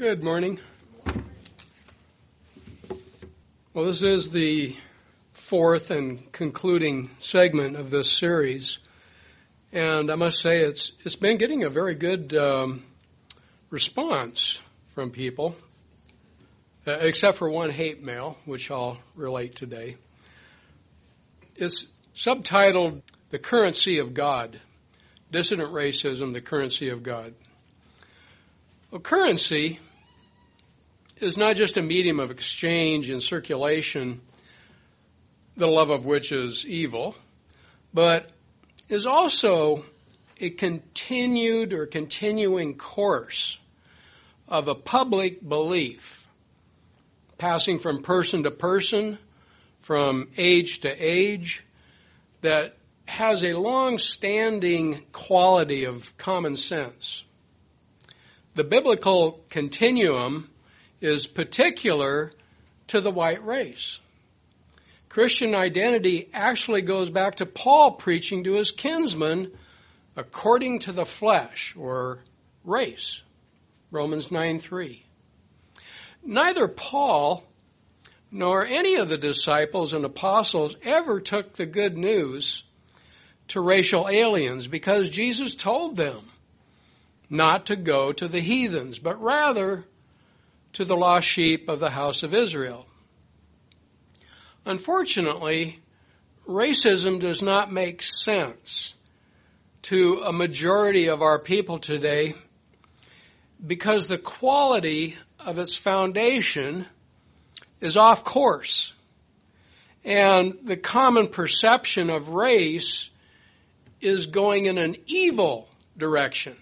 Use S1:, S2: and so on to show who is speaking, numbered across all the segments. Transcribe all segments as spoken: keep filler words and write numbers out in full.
S1: Good morning. Well, this is the fourth and concluding segment of this series, and I must say it's it's been getting a very good um, response from people, uh, except for one hate mail, which I'll relate today. It's subtitled "The Currency of God: Dissident Racism, the Currency of God." Well, currency is not just a medium of exchange and circulation, the love of which is evil, but is also a continued or continuing course of a public belief, passing from person to person, from age to age, that has a long-standing quality of common sense. The biblical continuum is particular to the white race. Christian identity actually goes back to Paul preaching to his kinsmen according to the flesh, or race, Romans nine three. Neither Paul nor any of the disciples and apostles ever took the good news to racial aliens because Jesus told them not to go to the heathens, but rather to the lost sheep of the house of Israel. Unfortunately, racism does not make sense to a majority of our people today because the quality of its foundation is off course. And the common perception of race is going in an evil direction.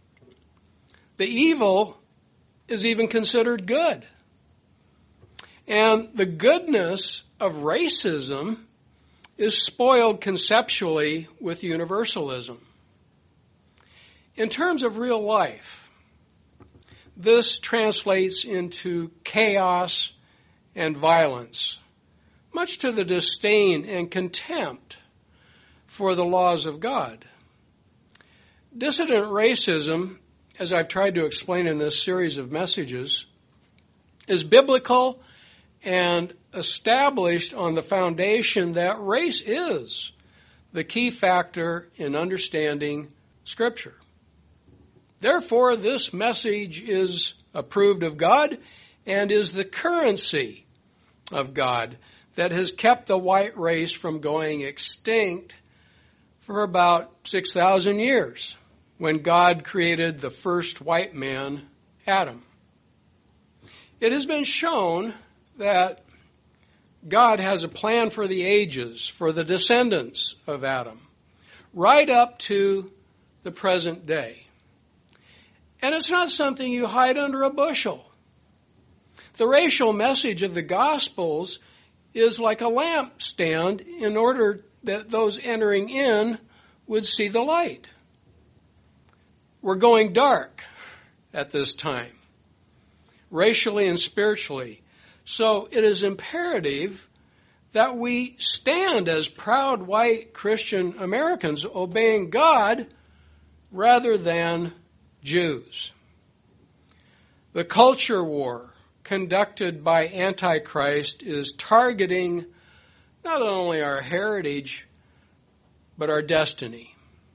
S1: The evil is even considered good. And the goodness of racism is spoiled conceptually with universalism. In terms of real life, this translates into chaos and violence, much to the disdain and contempt for the laws of God. Dissident racism, as I've tried to explain in this series of messages, is biblical and established on the foundation that race is the key factor in understanding Scripture. Therefore, this message is approved of God and is the currency of God that has kept the white race from going extinct for about six thousand years, when God created the first white man, Adam. It has been shown that God has a plan for the ages, for the descendants of Adam, right up to the present day. And it's not something you hide under a bushel. The racial message of the Gospels is like a lampstand in order that those entering in would see the light. We're going dark at this time, racially and spiritually. So it is imperative that we stand as proud white Christian Americans obeying God rather than Jews. The culture war conducted by Antichrist is targeting not only our heritage, but our destiny.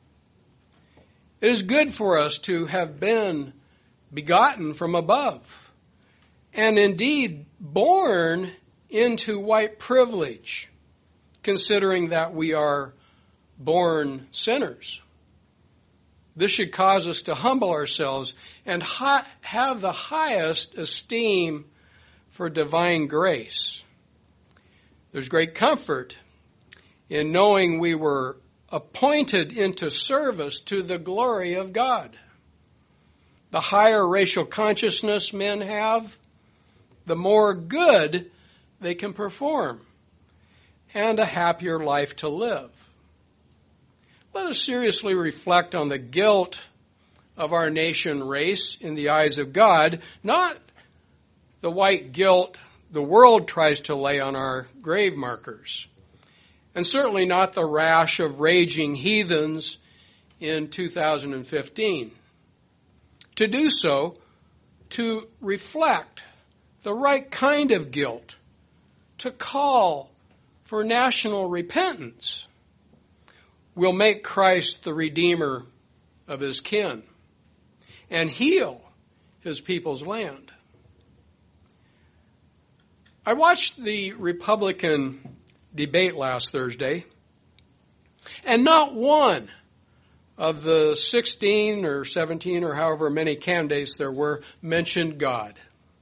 S1: It is good for us to have been begotten from above, and indeed born into white privilege, considering that we are born sinners. This should cause us to humble ourselves and ha- have the highest esteem for divine grace. There's great comfort in knowing we were appointed into service to the glory of God. The higher racial consciousness men have, the more good they can perform, and a happier life to live. Let us seriously reflect on the guilt of our nation race in the eyes of God, not the white guilt the world tries to lay on our grave markers, and certainly not the rash of raging heathens in two thousand fifteen. To do so to reflect the right kind of guilt, to call for national repentance, will make Christ the Redeemer of his kin and heal his people's land. I watched the Republican debate last Thursday, and not one of the sixteen or seventeen or however many candidates there were mentioned God.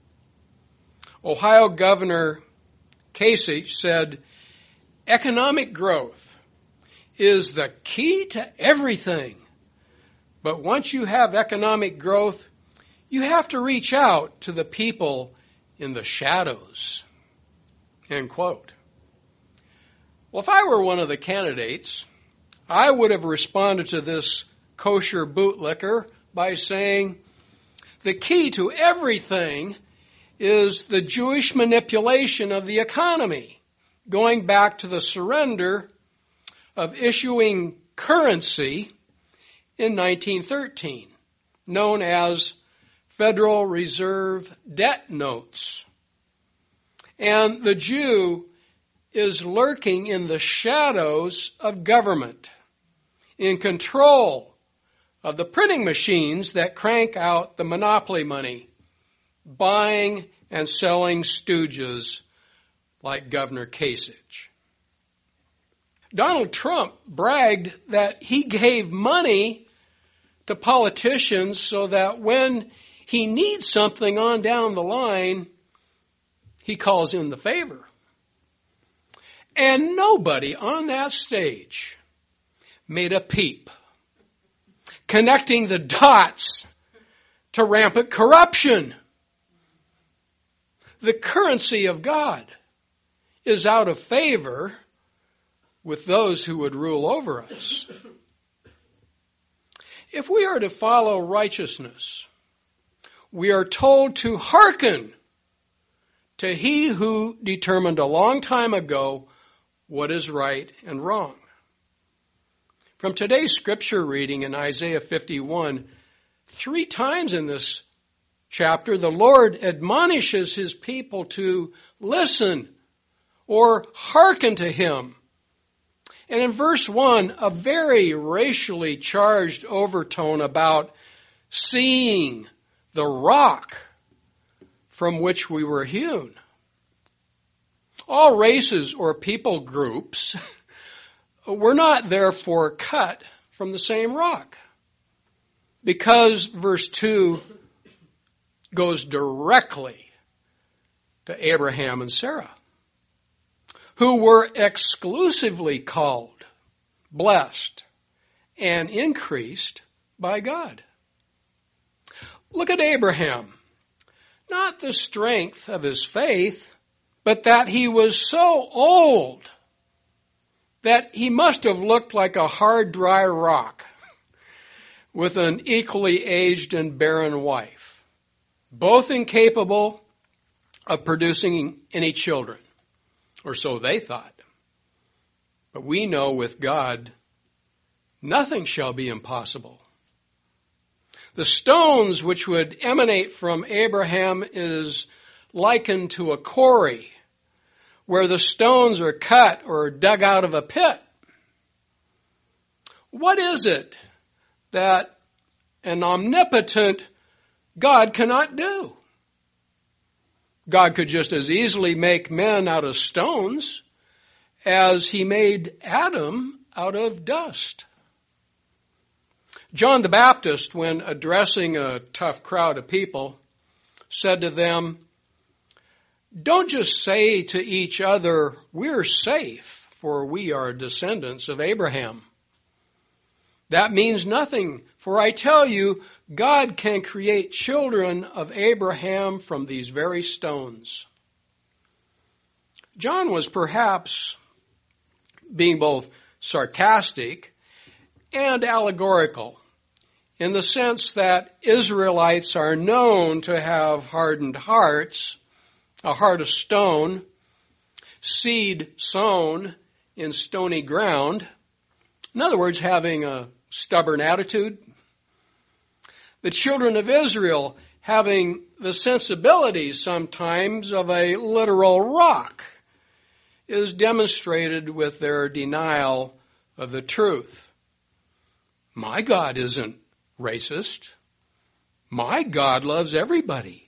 S1: Ohio Governor Kasich said, "Economic growth is the key to everything. But once you have economic growth, you have to reach out to the people in the shadows." End quote. Well, if I were one of the candidates, I would have responded to this kosher bootlicker by saying, the key to everything is the Jewish manipulation of the economy, going back to the surrender of issuing currency in nineteen thirteen, known as Federal Reserve debt notes. And the Jew is lurking in the shadows of government, in control of the printing machines that crank out the monopoly money, buying and selling stooges like Governor Kasich. Donald Trump bragged that he gave money to politicians so that when he needs something on down the line, he calls in the favor. And nobody on that stage made a peep connecting the dots to rampant corruption. The currency of God is out of favor with those who would rule over us. If we are to follow righteousness, we are told to hearken to he who determined a long time ago what is right and wrong. From today's scripture reading in Isaiah fifty-one, three times in this chapter, the Lord admonishes his people to listen or hearken to him. And in verse one, a very racially charged overtone about seeing the rock from which we were hewn. All races or people groups were not therefore cut from the same rock, because verse two goes directly to Abraham and Sarah, who were exclusively called, blessed, and increased by God. Look at Abraham. Not the strength of his faith, but that he was so old that he must have looked like a hard, dry rock with an equally aged and barren wife, both incapable of producing any children, or so they thought. But we know with God, nothing shall be impossible. The stones which would emanate from Abraham is likened to a quarry, where the stones are cut or dug out of a pit. What is it that an omnipotent God cannot do? God could just as easily make men out of stones as he made Adam out of dust. John the Baptist, when addressing a tough crowd of people, said to them, "Don't just say to each other, 'We're safe, for we are descendants of Abraham.' That means nothing, for I tell you, God can create children of Abraham from these very stones." John was perhaps being both sarcastic and allegorical, in the sense that Israelites are known to have hardened hearts, a heart of stone, seed sown in stony ground. In other words, having a stubborn attitude. The children of Israel having the sensibilities sometimes of a literal rock is demonstrated with their denial of the truth. My God isn't racist. My God loves everybody.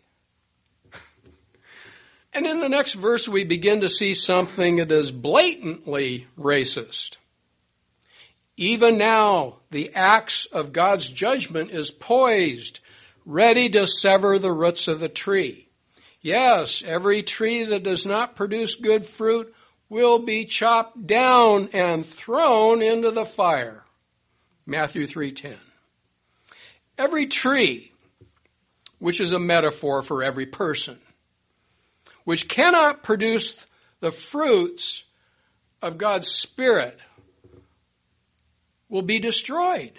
S1: And in the next verse, we begin to see something that is blatantly racist. Even now, the axe of God's judgment is poised, ready to sever the roots of the tree. Yes, every tree that does not produce good fruit will be chopped down and thrown into the fire. Matthew three ten. Every tree, which is a metaphor for every person, which cannot produce the fruits of God's Spirit, will be destroyed.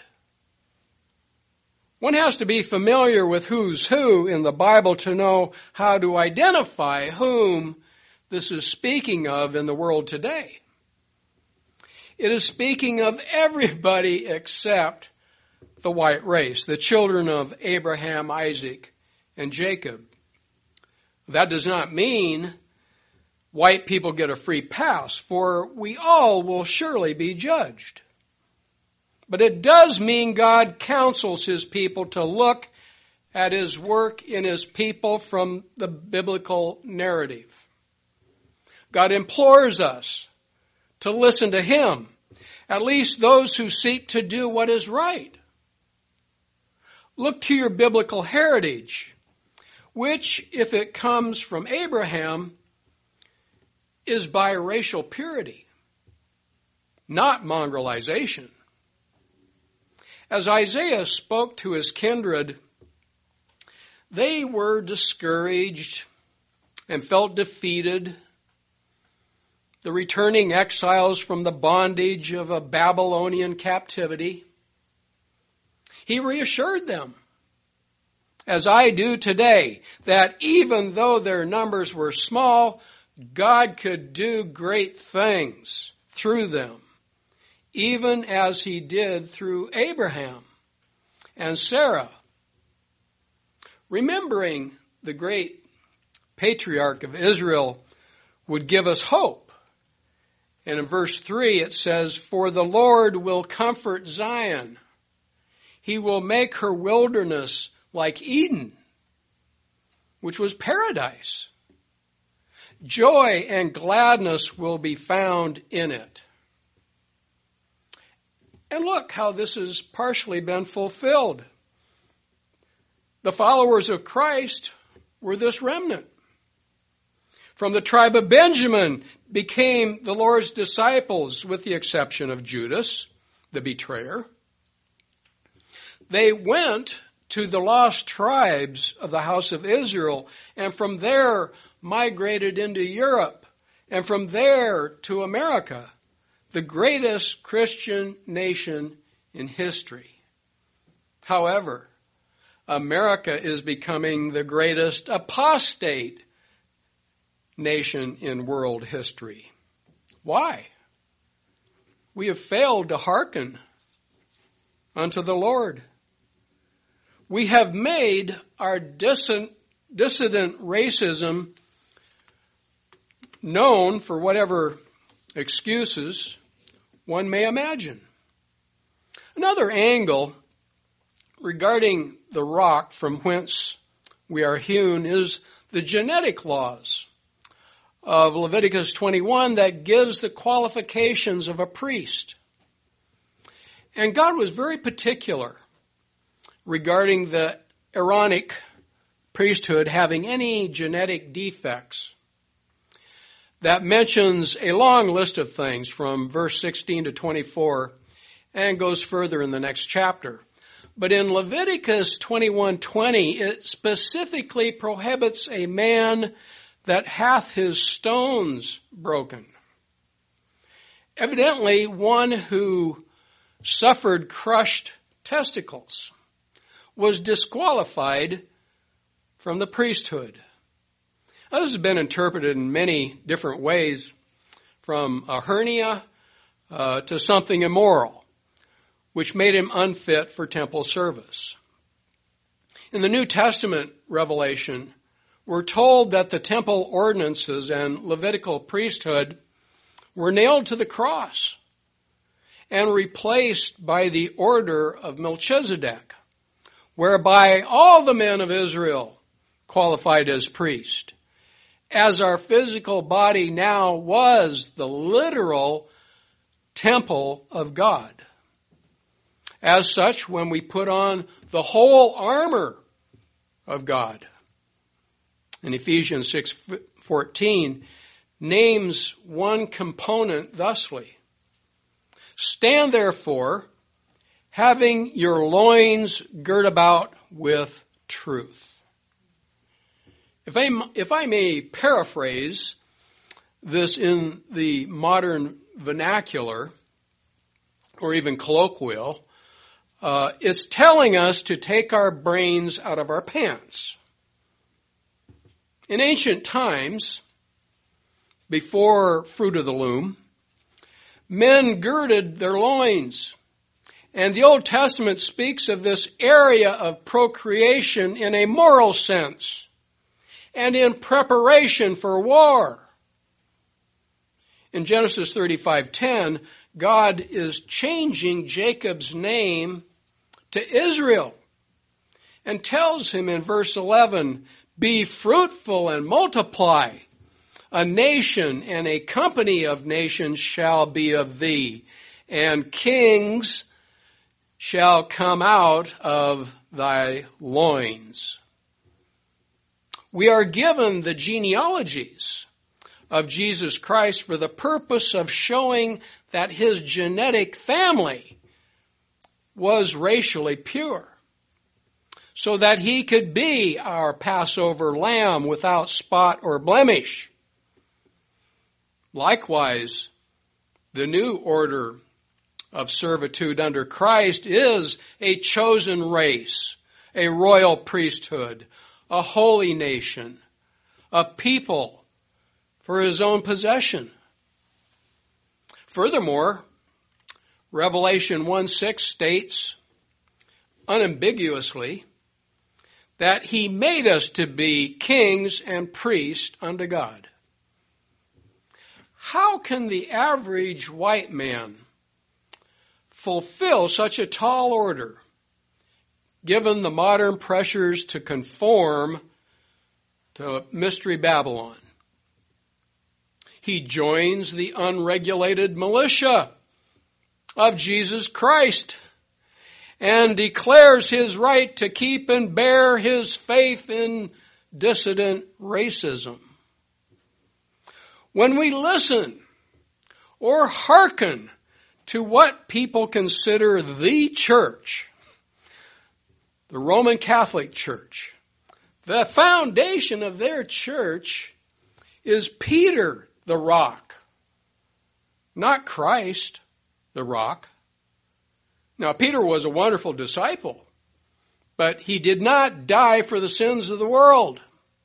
S1: One has to be familiar with who's who in the Bible to know how to identify whom this is speaking of in the world today. It is speaking of everybody except the white race, the children of Abraham, Isaac, and Jacob. That does not mean white people get a free pass, for we all will surely be judged. But it does mean God counsels his people to look at his work in his people from the biblical narrative. God implores us to listen to him, at least those who seek to do what is right. Look to your biblical heritage, which, if it comes from Abraham, is biracial purity, not mongrelization. As Isaiah spoke to his kindred, they were discouraged and felt defeated. The returning exiles from the bondage of a Babylonian captivity. He reassured them, as I do today, that even though their numbers were small, God could do great things through them, even as he did through Abraham and Sarah. Remembering the great patriarch of Israel would give us hope. And in verse three it says, "For the Lord will comfort Zion. He will make her wilderness like Eden, which was paradise. Joy and gladness will be found in it." And look how this has partially been fulfilled. The followers of Christ were this remnant. From the tribe of Benjamin became the Lord's disciples, with the exception of Judas, the betrayer. They went to the lost tribes of the house of Israel, and from there migrated into Europe, and from there to America, the greatest Christian nation in history. However, America is becoming the greatest apostate nation in world history. Why? We have failed to hearken unto the Lord. We have made our dissident, dissident racism known for whatever excuses one may imagine. Another angle regarding the rock from whence we are hewn is the genetic laws of Leviticus twenty-one that gives the qualifications of a priest. And God was very particular regarding the Aaronic priesthood having any genetic defects. That mentions a long list of things from verse sixteen to twenty-four and goes further in the next chapter. But in Leviticus twenty-one twenty, it specifically prohibits a man that hath his stones broken. Evidently, one who suffered crushed testicles was disqualified from the priesthood. Now, this has been interpreted in many different ways, from a hernia uh, to something immoral, which made him unfit for temple service. In the New Testament revelation, we're told that the temple ordinances and Levitical priesthood were nailed to the cross and replaced by the order of Melchizedek, whereby all the men of Israel qualified as priest, as our physical body now was the literal temple of God. As such, when we put on the whole armor of God, in Ephesians six fourteen, names one component thusly: stand therefore, having your loins girt about with truth. If I, if I may paraphrase this in the modern vernacular, or even colloquial, uh, it's telling us to take our brains out of our pants. In ancient times, before fruit of the loom, men girded their loins. And the Old Testament speaks of this area of procreation in a moral sense and in preparation for war. In Genesis thirty-five ten, God is changing Jacob's name to Israel and tells him in verse eleven, be fruitful and multiply. A nation and a company of nations shall be of thee, and kings shall come out of thy loins. We are given the genealogies of Jesus Christ for the purpose of showing that his genetic family was racially pure, so that he could be our Passover lamb without spot or blemish. Likewise, the new order of servitude under Christ is a chosen race, a royal priesthood, a holy nation, a people for his own possession. Furthermore, Revelation one six states unambiguously that he made us to be kings and priests unto God. How can the average white man fulfill such a tall order, given the modern pressures to conform to Mystery Babylon? He joins the unregulated militia of Jesus Christ and declares his right to keep and bear his faith in dissident racism. When we listen or hearken to what people consider the church, the Roman Catholic Church, the foundation of their church is Peter the rock, not Christ the rock. Now, Peter was a wonderful disciple, but he did not die for the sins of the world.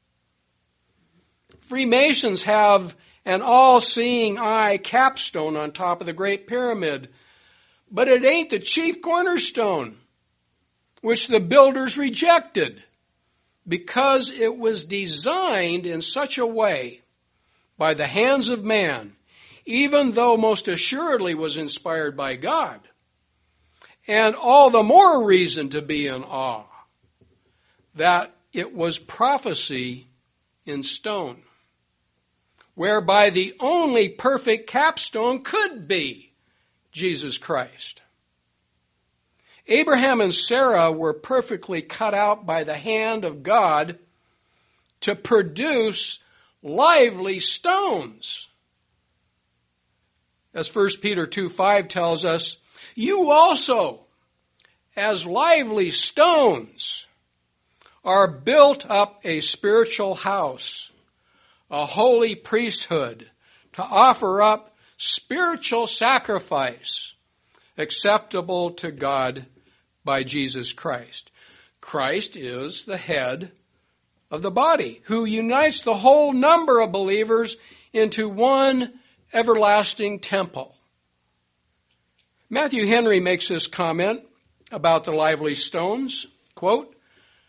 S1: Freemasons have an all-seeing eye capstone on top of the Great Pyramid, but it ain't the chief cornerstone, which the builders rejected because it was designed in such a way by the hands of man, even though most assuredly was inspired by God. And all the more reason to be in awe that it was prophecy in stone, whereby the only perfect capstone could be Jesus Christ. Abraham and Sarah were perfectly cut out by the hand of God to produce lively stones. As First Peter two five tells us, you also, as lively stones, are built up a spiritual house, a holy priesthood, to offer up spiritual sacrifice acceptable to God by Jesus Christ. Christ is the head of the body, who unites the whole number of believers into one everlasting temple. Matthew Henry makes this comment about the lively stones, quote,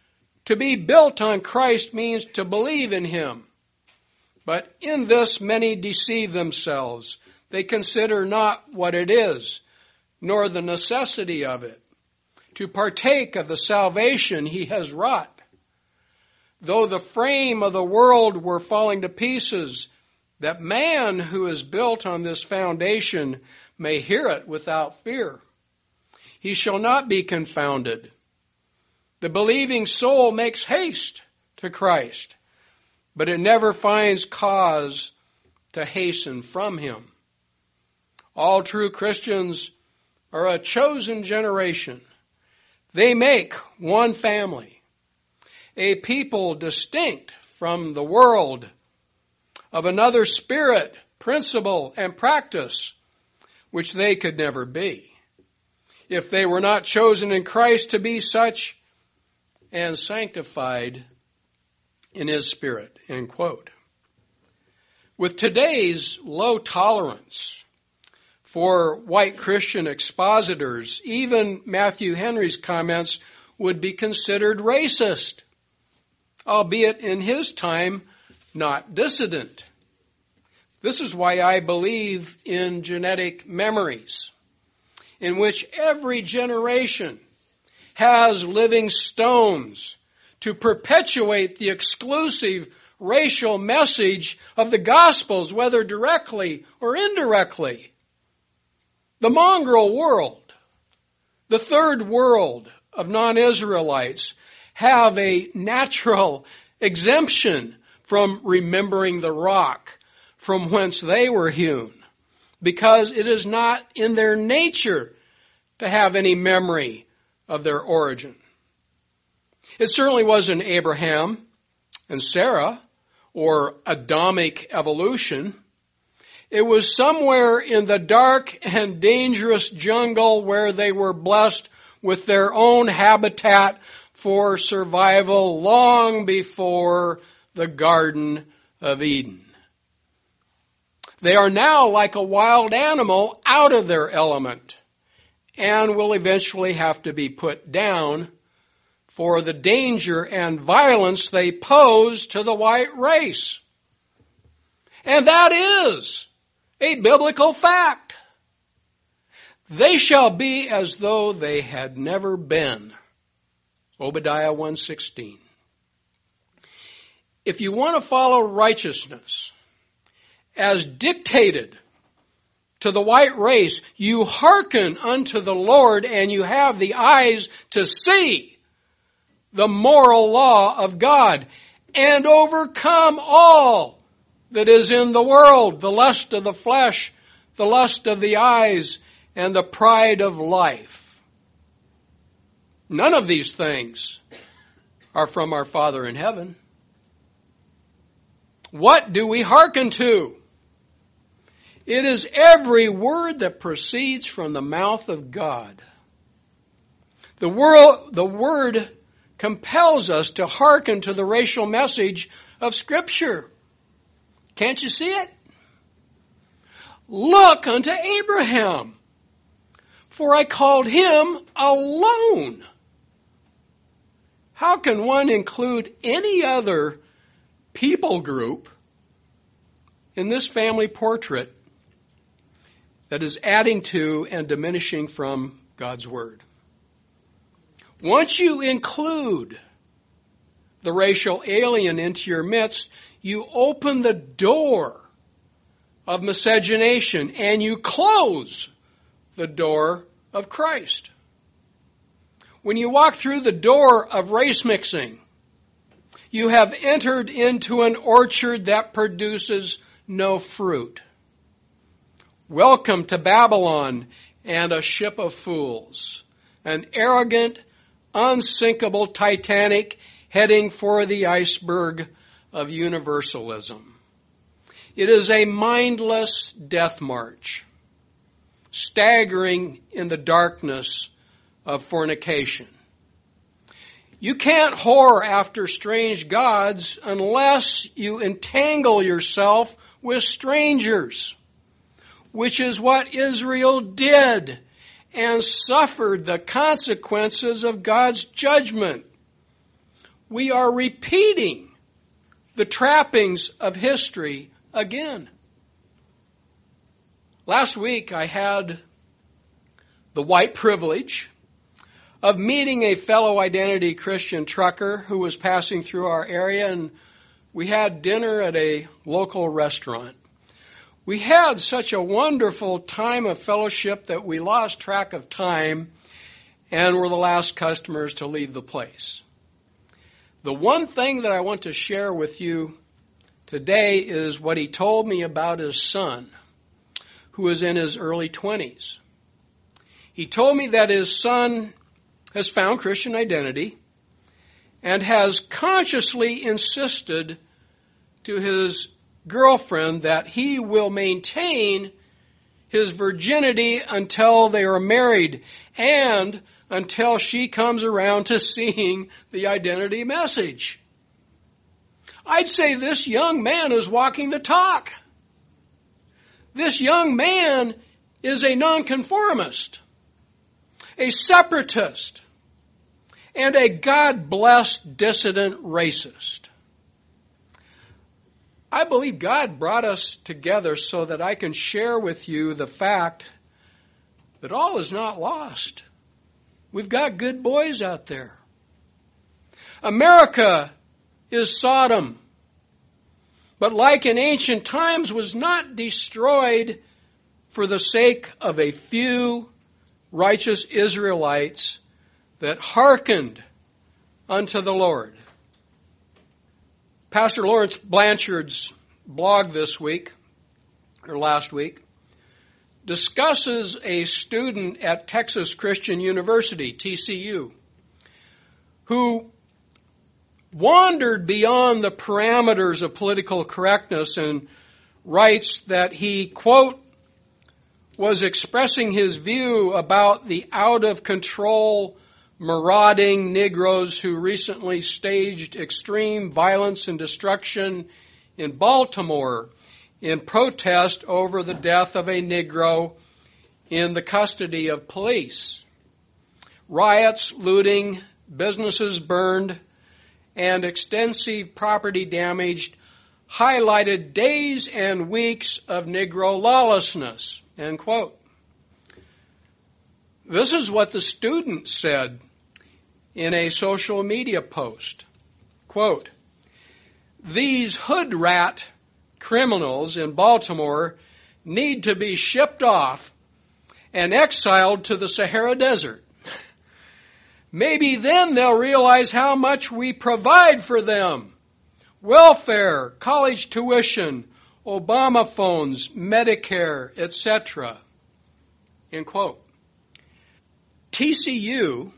S1: To be built on Christ means to believe in him. But in this many deceive themselves. They consider not what it is, nor the necessity of it, to partake of the salvation he has wrought. Though the frame of the world were falling to pieces, that man who is built on this foundation may hear it without fear. He shall not be confounded. The believing soul makes haste to Christ, but it never finds cause to hasten from him. All true Christians are a chosen generation. They make one family, a people distinct from the world, of another spirit, principle, and practice, which they could never be, if they were not chosen in Christ to be such and sanctified in his Spirit, end quote. With today's low tolerance for white Christian expositors, even Matthew Henry's comments would be considered racist, albeit in his time not dissident. This is why I believe in genetic memories, in which every generation has living stones to perpetuate the exclusive racial message of the Gospels, whether directly or indirectly. The mongrel world, the third world of non-Israelites, have a natural exemption from remembering the rock from whence they were hewn, because it is not in their nature to have any memory of their origin. It certainly wasn't Abraham and Sarah or Adamic evolution. It was somewhere in the dark and dangerous jungle where they were blessed with their own habitat for survival long before the Garden of Eden. They are now like a wild animal out of their element and will eventually have to be put down for the danger and violence they pose to the white race. And that is a biblical fact. They shall be as though they had never been. Obadiah one sixteen. If you want to follow righteousness as dictated to the white race, you hearken unto the Lord, and you have the eyes to see the moral law of God, and overcome all that is in the world, the lust of the flesh, the lust of the eyes, and the pride of life. None of these things are from our Father in heaven. What do we hearken to? It is every word that proceeds from the mouth of God. The world, the word compels us to hearken to the racial message of Scripture. Can't you see it? Look unto Abraham, for I called him alone. How can one include any other people group in this family portrait that is adding to and diminishing from God's Word? Once you include the racial alien into your midst, you open the door of miscegenation and you close the door of Christ. When you walk through the door of race mixing, you have entered into an orchard that produces no fruit. Welcome to Babylon and a ship of fools, an arrogant, unsinkable Titanic heading for the iceberg of universalism. It is a mindless death march, staggering in the darkness of fornication. You can't whore after strange gods unless you entangle yourself with strangers, which is what Israel did and suffered the consequences of God's judgment. we are repeating the trappings of history again. Last week I had the white privilege of meeting a fellow Identity Christian trucker who was passing through our area, and we had dinner at a local restaurant. We had such a wonderful time of fellowship that we lost track of time and were the last customers to leave the place. The one thing that I want to share with you today is what he told me about his son, who is in his early twenties. He told me that his son has found Christian identity and has consciously insisted to his girlfriend that he will maintain his virginity until they are married and until she comes around to seeing the identity message. I'd say this young man is walking the talk. This young man is a nonconformist, a separatist, and a God-blessed dissident racist. I believe God brought us together so that I can share with you the fact that all is not lost. We've got good boys out there. America is Sodom, but like in ancient times was not destroyed for the sake of a few righteous Israelites that hearkened unto the Lord. Pastor Lawrence Blanchard's blog this week, or last week, discusses a student at Texas Christian University, T C U, who wandered beyond the parameters of political correctness and writes that he, quote, was expressing his view about the out-of-control marauding Negroes who recently staged extreme violence and destruction in Baltimore in protest over the death of a Negro in the custody of police. Riots, looting, businesses burned, and extensive property damage highlighted days and weeks of Negro lawlessness, end quote. This is what the student said in a social media post. Quote, "These hood rat criminals in Baltimore need to be shipped off and exiled to the Sahara Desert. Maybe then they'll realize how much we provide for them. Welfare, college tuition, Obama phones, Medicare, et cetera" End quote. T C U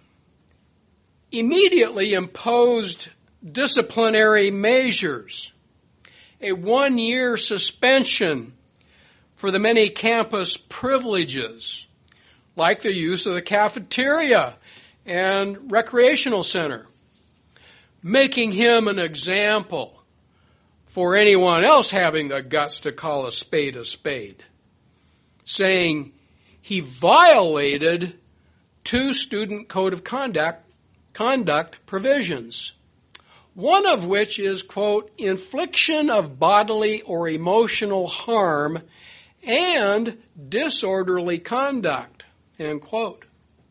S1: immediately imposed disciplinary measures, a one-year suspension for the many campus privileges, like the use of the cafeteria and recreational center, making him an example for anyone else having the guts to call a spade a spade, saying he violated two student code of conduct conduct provisions, one of which is, quote, infliction of bodily or emotional harm and disorderly conduct, end quote.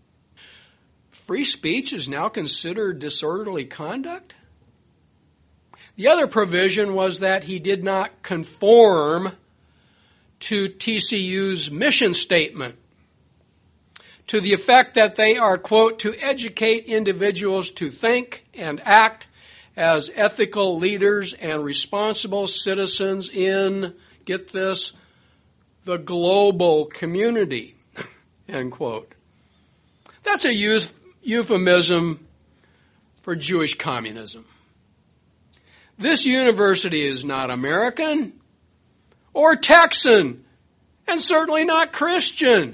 S1: Free speech is now considered disorderly conduct? The other provision was that he did not conform to T C U's mission statement, to the effect that they are, quote, to educate individuals to think and act as ethical leaders and responsible citizens in, get this, the global community, end quote. That's a euphemism for Jewish communism. This university is not American or Texan, and certainly not Christian.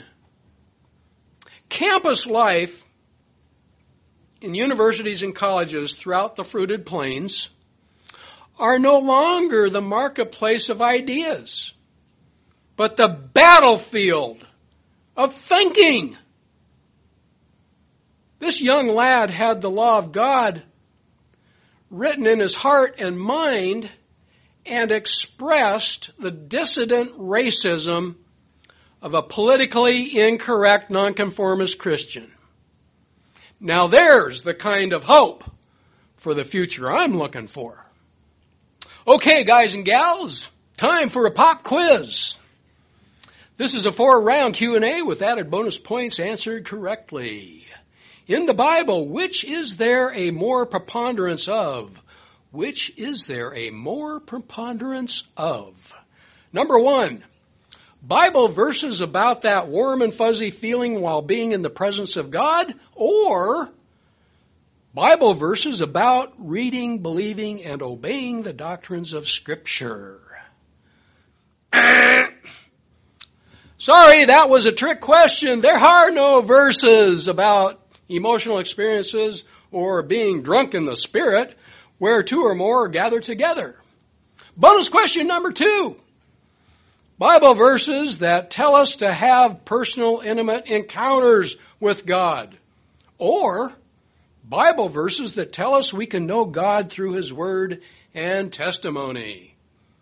S1: Campus life in universities and colleges throughout the fruited plains are no longer the marketplace of ideas, but the battlefield of thinking. This young lad had the law of God written in his heart and mind and expressed the dissident racism of a politically incorrect nonconformist Christian. Now there's the kind of hope for the future I'm looking for. Okay, guys and gals, time for a pop quiz. This is a four-round Q and A with added bonus points answered correctly. In the Bible, which is there a more preponderance of? Which is there a more preponderance of? Number one, Bible verses about that warm and fuzzy feeling while being in the presence of God, or Bible verses about reading, believing, and obeying the doctrines of Scripture? Sorry, that was a trick question. There are no verses about emotional experiences or being drunk in the Spirit where two or more are gathered together. Bonus question number two. Bible verses that tell us to have personal, intimate encounters with God. Or Bible verses that tell us we can know God through His Word and testimony.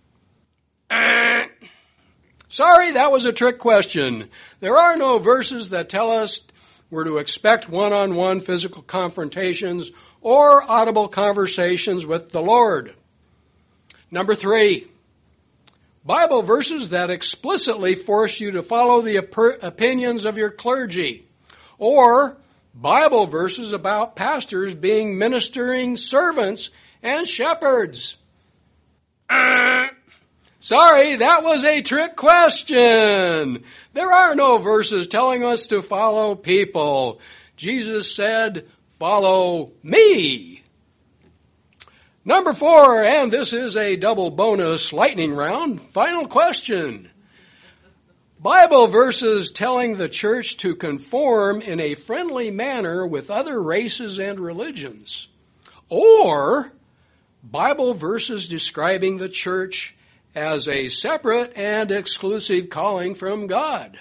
S1: Sorry, that was a trick question. There are no verses that tell us we're to expect one-on-one physical confrontations or audible conversations with the Lord. Number three, Bible verses that explicitly force you to follow the op- opinions of your clergy, or Bible verses about pastors being ministering servants and shepherds. Uh, sorry, that was a trick question. There are no verses telling us to follow people. Jesus said, "Follow me." Number four, and this is a double bonus lightning round, final question. Bible verses telling the church to conform in a friendly manner with other races and religions. Or Bible verses describing the church as a separate and exclusive calling from God.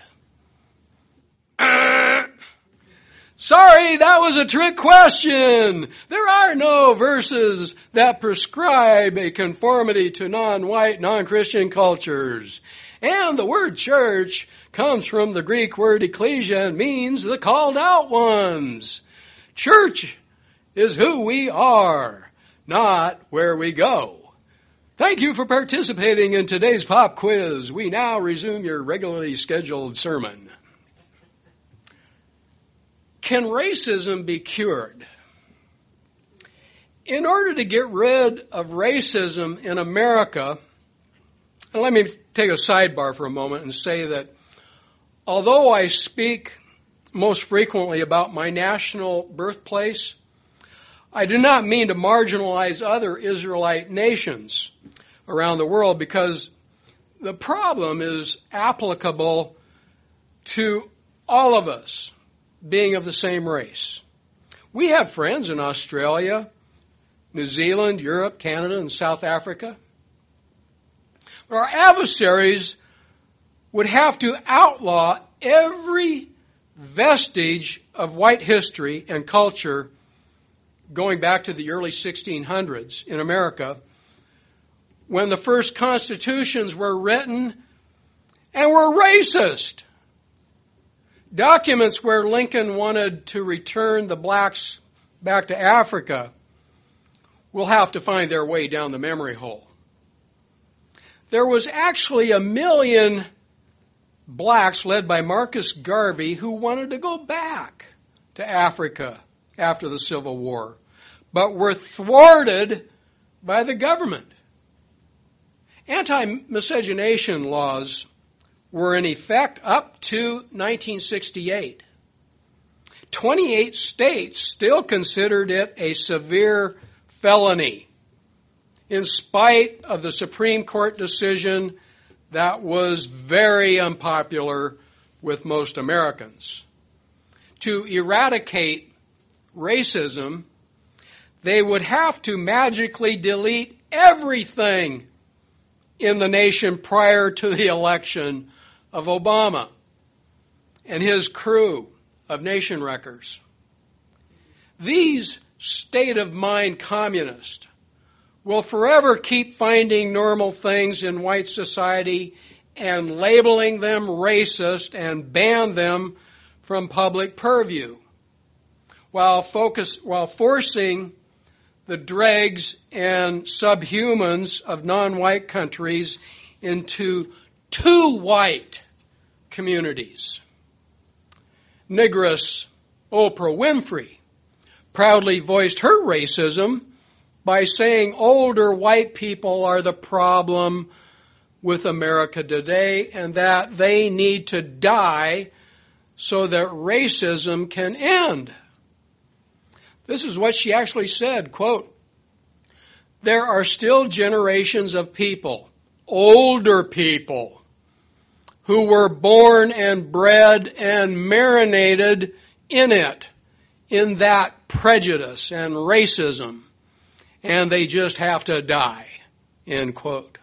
S1: Uh, Sorry, that was a trick question. There are no verses that prescribe a conformity to non-white, non-Christian cultures. And the word church comes from the Greek word ecclesia and means the called out ones. Church is who we are, not where we go. Thank you for participating in today's pop quiz. We now resume your regularly scheduled sermon. Can racism be cured? In order to get rid of racism in America, and let me take a sidebar for a moment and say that although I speak most frequently about my national birthplace, I do not mean to marginalize other Israelite nations around the world, because the problem is applicable to all of us being of the same race. We have friends in Australia, New Zealand, Europe, Canada, and South Africa. But our adversaries would have to outlaw every vestige of white history and culture going back to the early sixteen hundreds in America, when the first constitutions were written and were racist. Documents where Lincoln wanted to return the blacks back to Africa will have to find their way down the memory hole. There was actually a million blacks led by Marcus Garvey who wanted to go back to Africa after the Civil War, but were thwarted by the government. Anti-miscegenation laws were in effect up to nineteen sixty-eight. twenty-eight states still considered it a severe felony, in spite of the Supreme Court decision that was very unpopular with most Americans. To eradicate racism, they would have to magically delete everything in the nation prior to the election of Obama and his crew of nation wreckers. These state-of-mind communists will forever keep finding normal things in white society and labeling them racist and ban them from public purview, while focus, while forcing the dregs and subhumans of non-white countries into too white communities. Negress Oprah Winfrey proudly voiced her racism by saying older white people are the problem with America today and that they need to die so that racism can end. This is what she actually said, quote, "There are still generations of people, older people, who were born and bred and marinated in it, in that prejudice and racism, and they just have to die," end quote.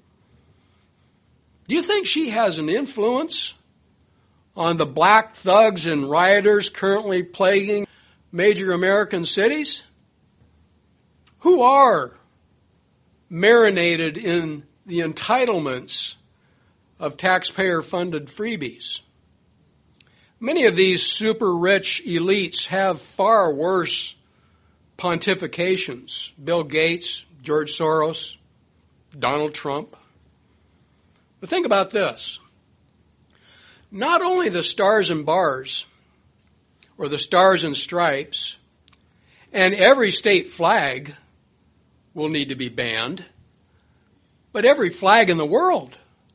S1: Do you think she has an influence on the black thugs and rioters currently plaguing major American cities? Who are marinated in the entitlements of taxpayer-funded freebies? Many of these super-rich elites have far worse pontifications. Bill Gates, George Soros, Donald Trump. But think about this. Not only the stars and bars, or the stars and stripes, and every state flag will need to be banned, but every flag in the world.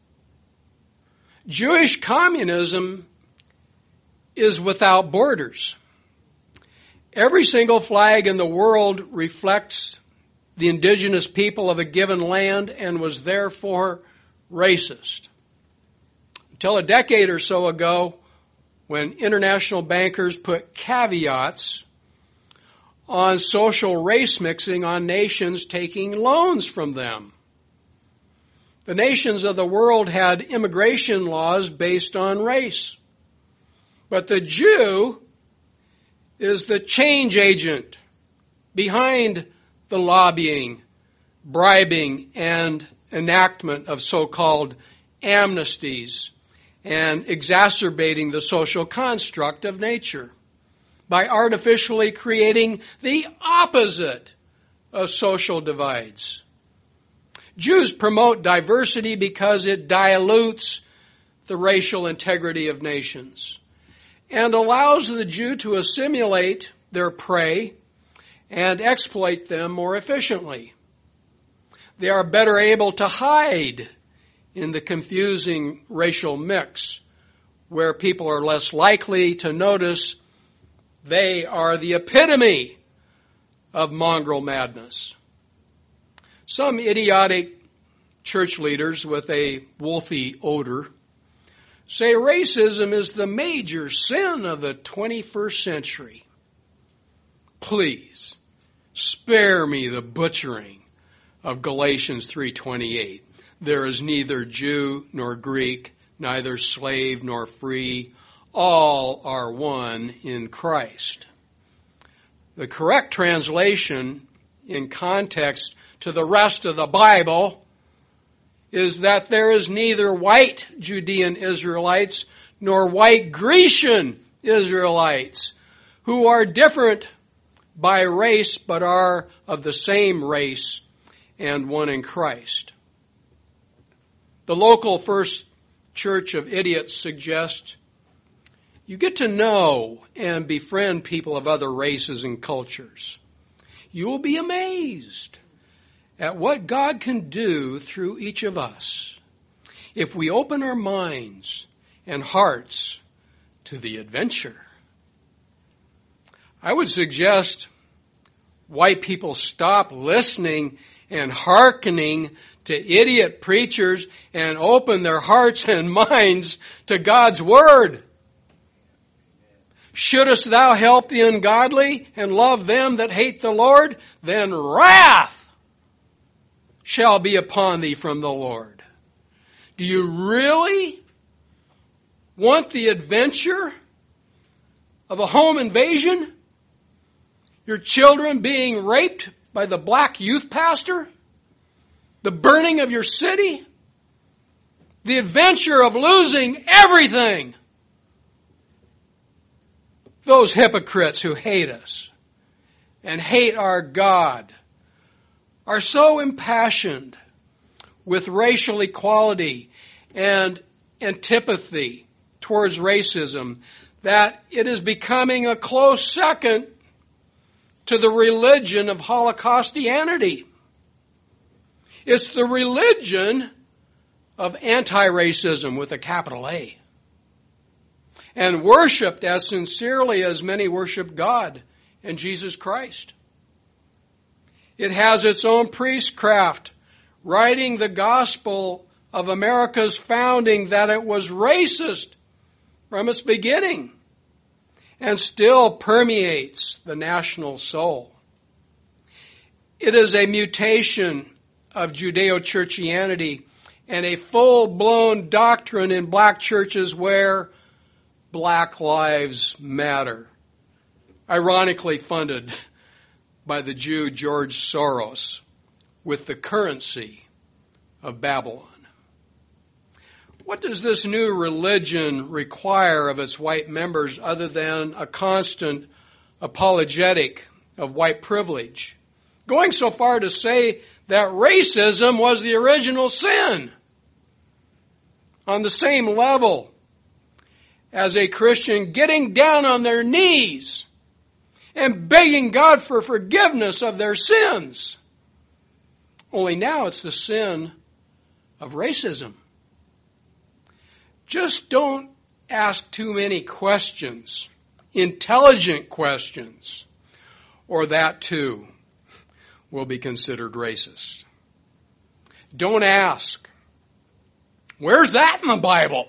S1: Jewish communism is without borders. Every single flag in the world reflects the indigenous people of a given land and was therefore racist. Until a decade or so ago, when international bankers put caveats on social race mixing on nations taking loans from them. The nations of the world had immigration laws based on race. But the Jew is the change agent behind the lobbying, bribing, and enactment of so-called amnesties and exacerbating the social construct of nature by artificially creating the opposite of social divides. Jews promote diversity because it dilutes the racial integrity of nations and allows the Jew to assimilate their prey and exploit them more efficiently. They are better able to hide in the confusing racial mix, where people are less likely to notice they are the epitome of mongrel madness. Some idiotic church leaders with a wolfy odor say racism is the major sin of the twenty-first century. Please, spare me the butchering of Galatians three twenty-eight. There is neither Jew nor Greek, neither slave nor free. All are one in Christ. The correct translation in context to the rest of the Bible is that there is neither white Judean Israelites nor white Grecian Israelites who are different by race but are of the same race and one in Christ. The local First Church of Idiots suggests you get to know and befriend people of other races and cultures. You will be amazed at what God can do through each of us if we open our minds and hearts to the adventure. I would suggest white people stop listening and hearkening to idiot preachers and open their hearts and minds to God's Word. Shouldest thou help the ungodly and love them that hate the Lord? Then wrath shall be upon thee from the Lord. Do you really want the adventure of a home invasion? Your children being raped by the black youth pastor? the burning of your city, the adventure of losing everything. Those hypocrites who hate us and hate our God are so impassioned with racial equality and antipathy towards racism that it is becoming a close second to the religion of Holocaustianity. It's the religion of anti-racism with a capital A. And worshipped as sincerely as many worship God and Jesus Christ. It has its own priestcraft, writing the gospel of America's founding that it was racist from its beginning and still permeates the national soul. It is a mutation of Judeo-Churchianity and a full-blown doctrine in black churches where Black Lives Matter, ironically funded by the Jew George Soros with the currency of Babylon. What does this new religion require of its white members other than a constant apologetic of white privilege? Going so far to say that racism was the original sin. On the same level as a Christian getting down on their knees and begging God for forgiveness of their sins. Only now it's the sin of racism. Just don't ask too many questions, intelligent questions, or that too will be considered racist. Don't ask, where's that in the Bible?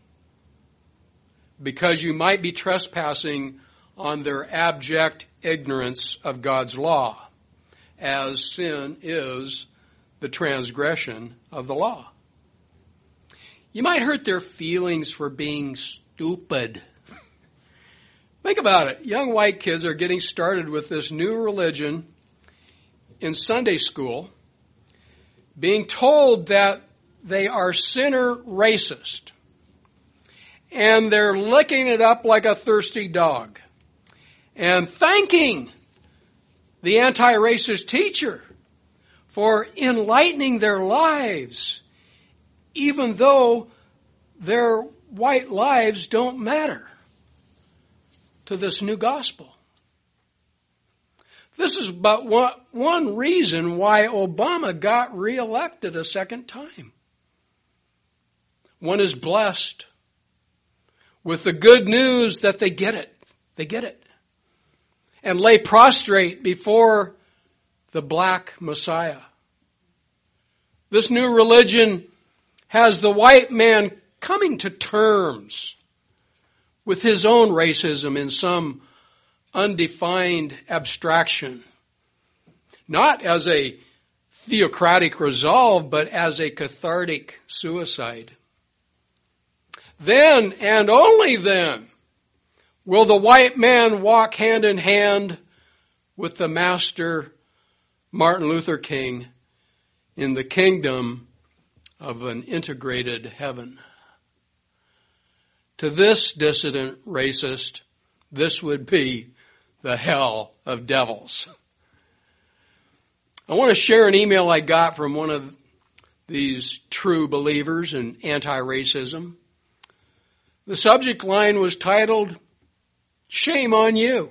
S1: Because you might be trespassing on their abject ignorance of God's law, as sin is the transgression of the law. You might hurt their feelings for being stupid. Think about it. Young white kids are getting started with this new religion in Sunday school, being told that they are sinner racist. And they're licking it up like a thirsty dog. And thanking the anti-racist teacher for enlightening their lives, even though their white lives don't matter to this new gospel. This is but one, one reason why Obama got reelected a second time. One is blessed with the good news that they get it. They get it. And lay prostrate before the black Messiah. This new religion has the white man coming to terms with his own racism in some undefined abstraction. Not as a theocratic resolve, but as a cathartic suicide. Then and only then will the white man walk hand in hand with the master Martin Luther King in the kingdom of an integrated heaven. To this dissident racist, this would be the hell of devils. I want to share an email I got from one of these true believers in anti-racism. The subject line was titled, "Shame on you."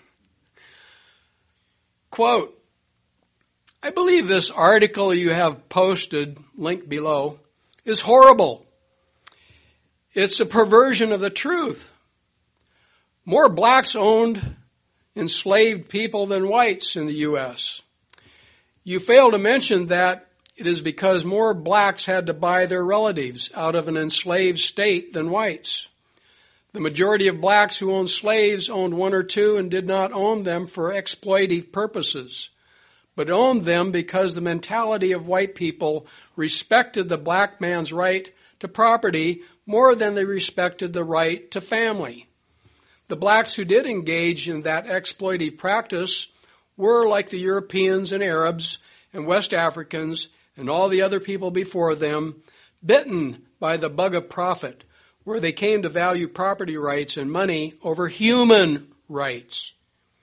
S1: Quote, "I believe this article you have posted, linked below, is horrible. It's a perversion of the truth. More blacks owned enslaved people than whites in the U S. You fail to mention that it is because more blacks had to buy their relatives out of an enslaved state than whites. The majority of blacks who owned slaves owned one or two and did not own them for exploitative purposes, but owned them because the mentality of white people respected the black man's right to property more than they respected the right to family. The blacks who did engage in that exploitative practice were, like the Europeans and Arabs and West Africans, and all the other people before them, bitten by the bug of profit, where they came to value property rights and money over human rights.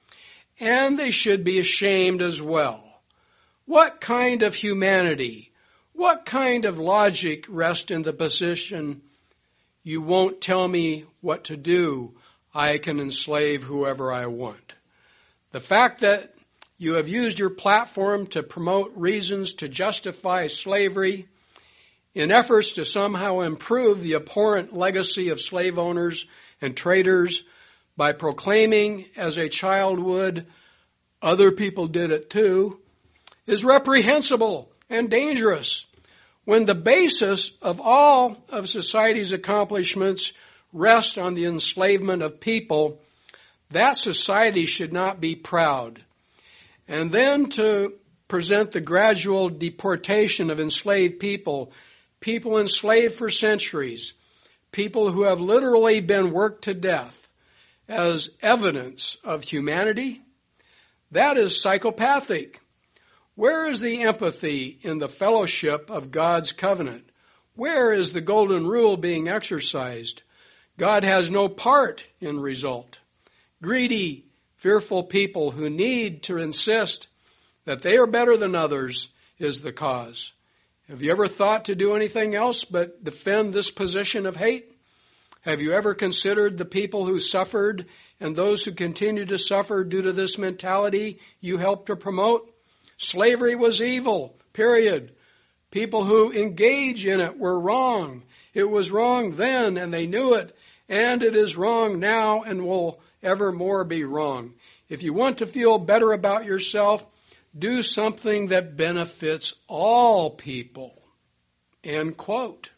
S1: And they should be ashamed as well. What kind of humanity, what kind of logic rests in the position, you won't tell me what to do, I can enslave whoever I want? The fact that you have used your platform to promote reasons to justify slavery in efforts to somehow improve the abhorrent legacy of slave owners and traders by proclaiming, as a child would, other people did it too, is reprehensible and dangerous when the basis of all of society's accomplishments rests on the enslavement of people. That society should not be proud. And then to present the gradual deportation of enslaved people, people enslaved for centuries, people who have literally been worked to death, as evidence of humanity, that is psychopathic. Where is the empathy in the fellowship of God's covenant? Where is the golden rule being exercised? God has no part in result. Greedy, fearful people who need to insist that they are better than others is the cause. Have you ever thought to do anything else but defend this position of hate? Have you ever considered the people who suffered and those who continue to suffer due to this mentality you helped to promote? Slavery was evil, period. People who engage in it were wrong. It was wrong then, and they knew it, and it is wrong now and will evermore be wrong. If you want to feel better about yourself, do something that benefits all people. End quote.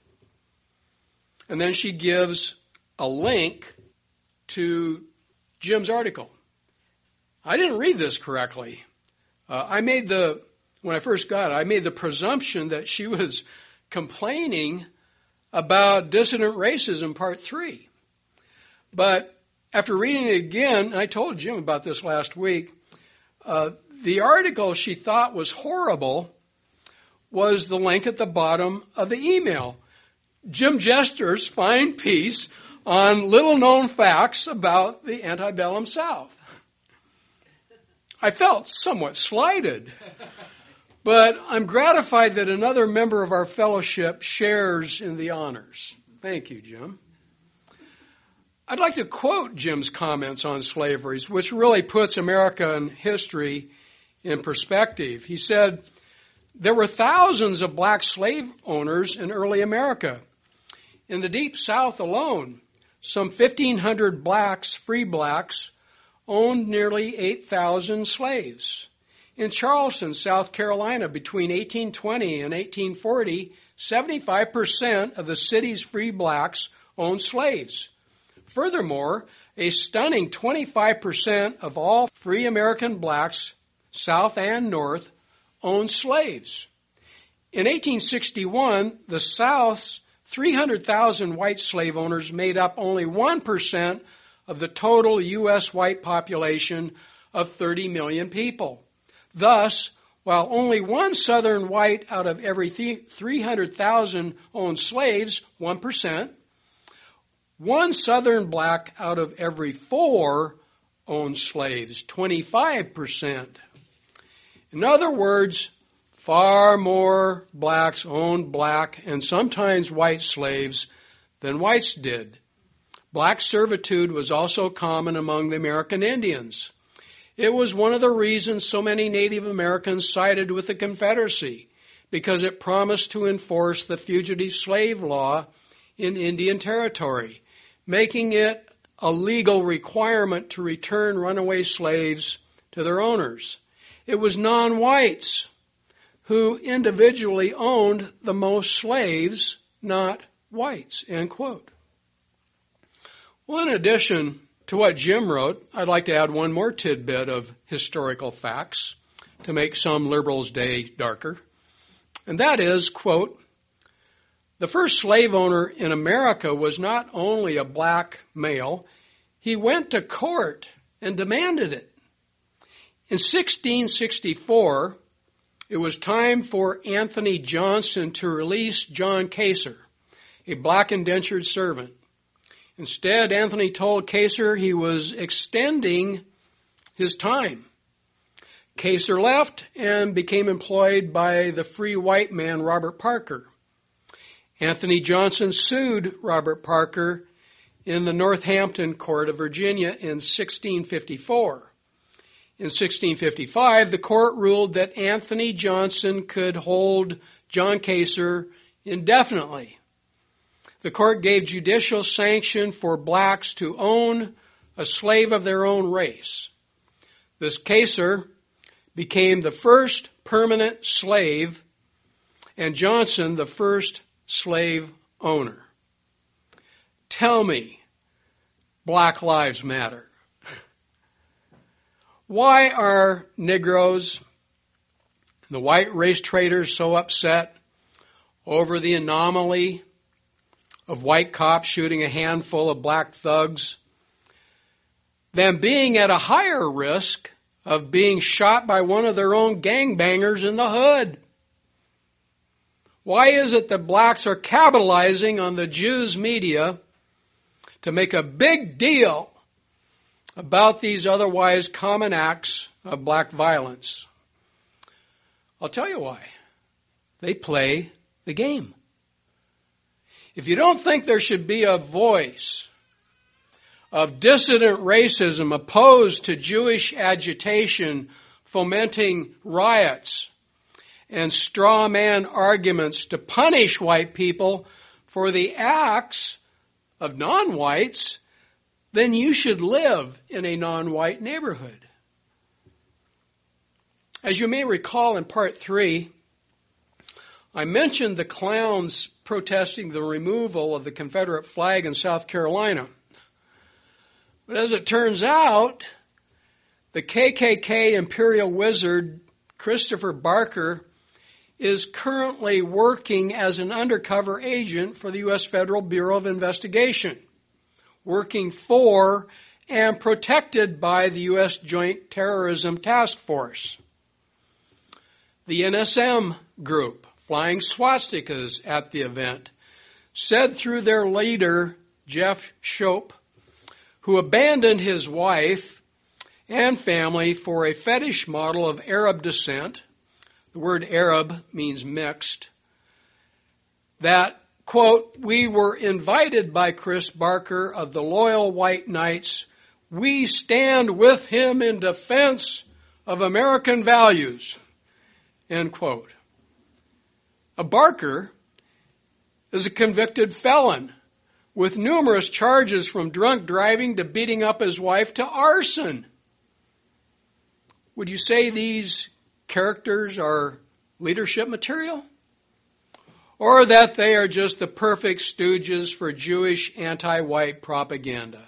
S1: And then she gives a link to Jim's article. I didn't read this correctly. Uh, I made the, when I first got it, I made the presumption that she was complaining about dissident racism part three. But after reading it again, and I told Jim about this last week, uh, the article she thought was horrible was the link at the bottom of the email. Jim Jester's fine piece on little-known facts about the antebellum South. I felt somewhat slighted, but I'm gratified that another member of our fellowship shares in the honors. Thank you, Jim. I'd like to quote Jim's comments on slavery, which really puts American history in perspective. He said, there were thousands of black slave owners in early America. In the Deep South alone, some fifteen hundred blacks, free blacks, owned nearly eight thousand slaves. In Charleston, South Carolina, between eighteen twenty and eighteen forty, seventy-five percent of the city's free blacks owned slaves. Furthermore, a stunning twenty-five percent of all free American blacks, South and North, owned slaves. In eighteen sixty-one, the South's three hundred thousand white slave owners made up only one percent of the total U S white population of thirty million people. Thus, while only one Southern white out of every three hundred thousand owned slaves, one percent, one Southern black out of every four owned slaves, twenty-five percent. In other words, far more blacks owned black and sometimes white slaves than whites did. Black servitude was also common among the American Indians. It was one of the reasons so many Native Americans sided with the Confederacy, because it promised to enforce the fugitive slave law in Indian Territory, making it a legal requirement to return runaway slaves to their owners. It was non-whites who individually owned the most slaves, not whites, end quote. Well, in addition to what Jim wrote, I'd like to add one more tidbit of historical facts to make some liberals' day darker. And that is, quote, the first slave owner in America was not only a black male, he went to court and demanded it. In sixteen sixty-four, it was time for Anthony Johnson to release John Kaser, a black indentured servant. Instead, Anthony told Kaser he was extending his time. Kaser left and became employed by the free white man Robert Parker. Anthony Johnson sued Robert Parker in the Northampton Court of Virginia in sixteen fifty-four. In sixteen fifty-five, the court ruled that Anthony Johnson could hold John Kaser indefinitely. The court gave judicial sanction for blacks to own a slave of their own race. This Kaser became the first permanent slave, and Johnson the first slave owner. Tell me, Black Lives Matter. Why are Negroes, the white race traders, so upset over the anomaly of white cops shooting a handful of black thugs than being at a higher risk of being shot by one of their own gangbangers in the hood? Why is it that blacks are capitalizing on the Jews' media to make a big deal about these otherwise common acts of black violence? I'll tell you why. They play the game. If you don't think there should be a voice of dissident racism opposed to Jewish agitation, fomenting riots, and straw man arguments to punish white people for the acts of non-whites, then you should live in a non-white neighborhood. As you may recall in part three, I mentioned the clowns protesting the removal of the Confederate flag in South Carolina. But as it turns out, the K K K imperial wizard Christopher Barker is currently working as an undercover agent for the U S Federal Bureau of Investigation, working for and protected by the U S Joint Terrorism Task Force. The N S M group, flying swastikas at the event, said through their leader, Jeff Shope, who abandoned his wife and family for a fetish model of Arab descent, the word Arab means mixed, that, quote, "We were invited by Chris Barker of the Loyal White Knights. We stand with him in defense of American values," end quote. A Barker is a convicted felon with numerous charges from drunk driving to beating up his wife to arson. Would you say these characters are leadership material? Or that they are just the perfect stooges for Jewish anti-white propaganda?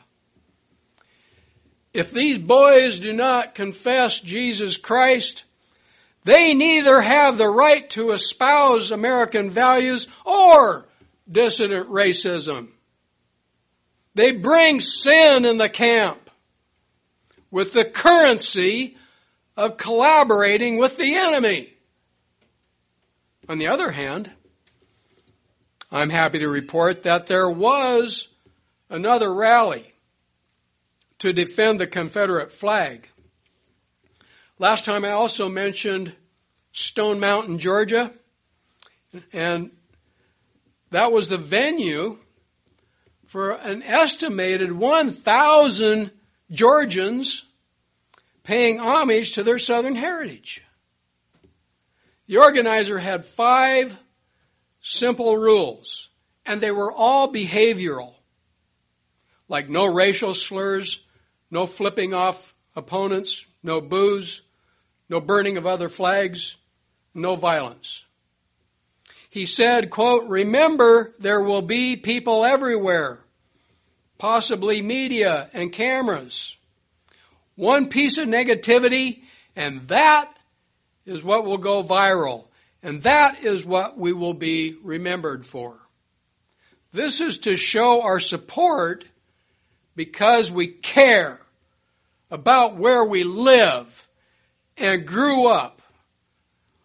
S1: If these boys do not confess Jesus Christ, they neither have the right to espouse American values or dissident racism. They bring sin in the camp with the currency of collaborating with the enemy. On the other hand, I'm happy to report that there was another rally to defend the Confederate flag. Last time I also mentioned Stone Mountain, Georgia, and that was the venue for an estimated one thousand Georgians paying homage to their Southern heritage. The organizer had five simple rules, and they were all behavioral, like no racial slurs, no flipping off opponents, no booze, no burning of other flags, no violence. He said, quote, "Remember, there will be people everywhere, possibly media and cameras. One piece of negativity, and that is what will go viral, and that is what we will be remembered for. This is to show our support because we care about where we live and grew up,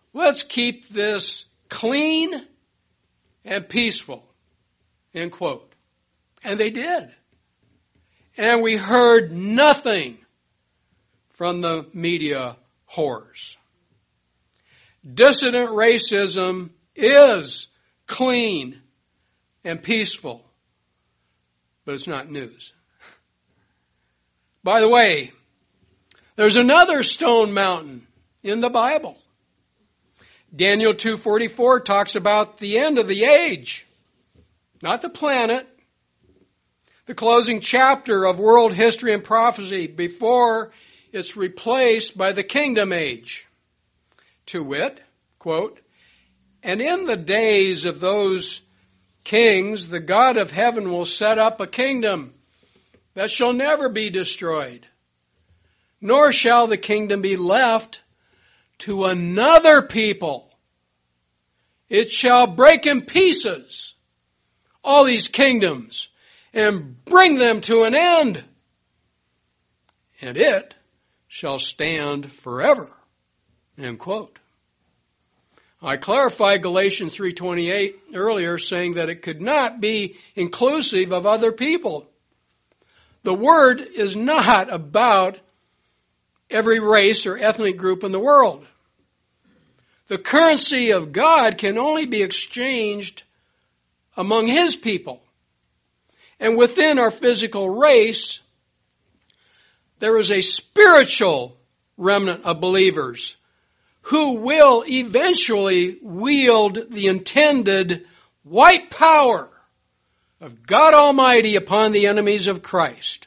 S1: Let's keep this clean and peaceful, end quote. And they did. And we heard nothing from the media whores. Dissident racism is clean and peaceful, but it's not news. By the way, there's another stone mountain in the Bible. Daniel two forty-four talks about the end of the age, not the planet. The closing chapter of world history and prophecy before it's replaced by the kingdom age. To wit, quote, and in the days of those kings, the God of heaven will set up a kingdom that shall never be destroyed, nor shall the kingdom be left to another people. It shall break in pieces all these kingdoms and bring them to an end, and it shall stand forever. End quote. I clarified Galatians three twenty-eight earlier, saying that it could not be inclusive of other people. The word is not about every race or ethnic group in the world. The currency of God can only be exchanged among His people. And within our physical race, there is a spiritual remnant of believers who will eventually wield the intended white power of God Almighty upon the enemies of Christ.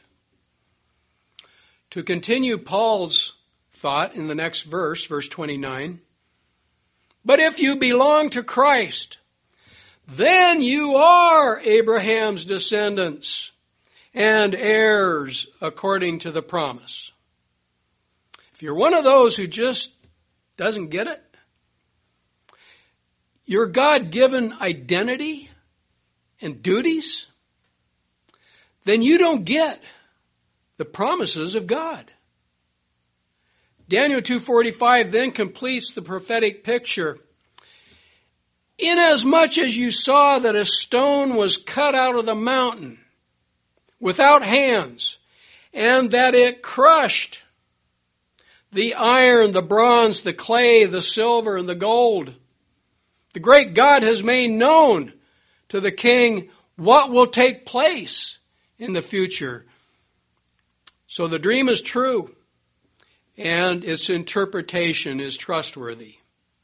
S1: To continue Paul's thought in the next verse, verse twenty-nine, but if you belong to Christ, then you are Abraham's descendants and heirs according to the promise. If you're one of those who just doesn't get it, your God-given identity and duties, then you don't get the promises of God. Daniel two forty-five then completes the prophetic picture. Inasmuch as you saw that a stone was cut out of the mountain without hands, and that it crushed the iron, the bronze, the clay, the silver, and the gold, the great God has made known to the king what will take place in the future. So the dream is true, and its interpretation is trustworthy.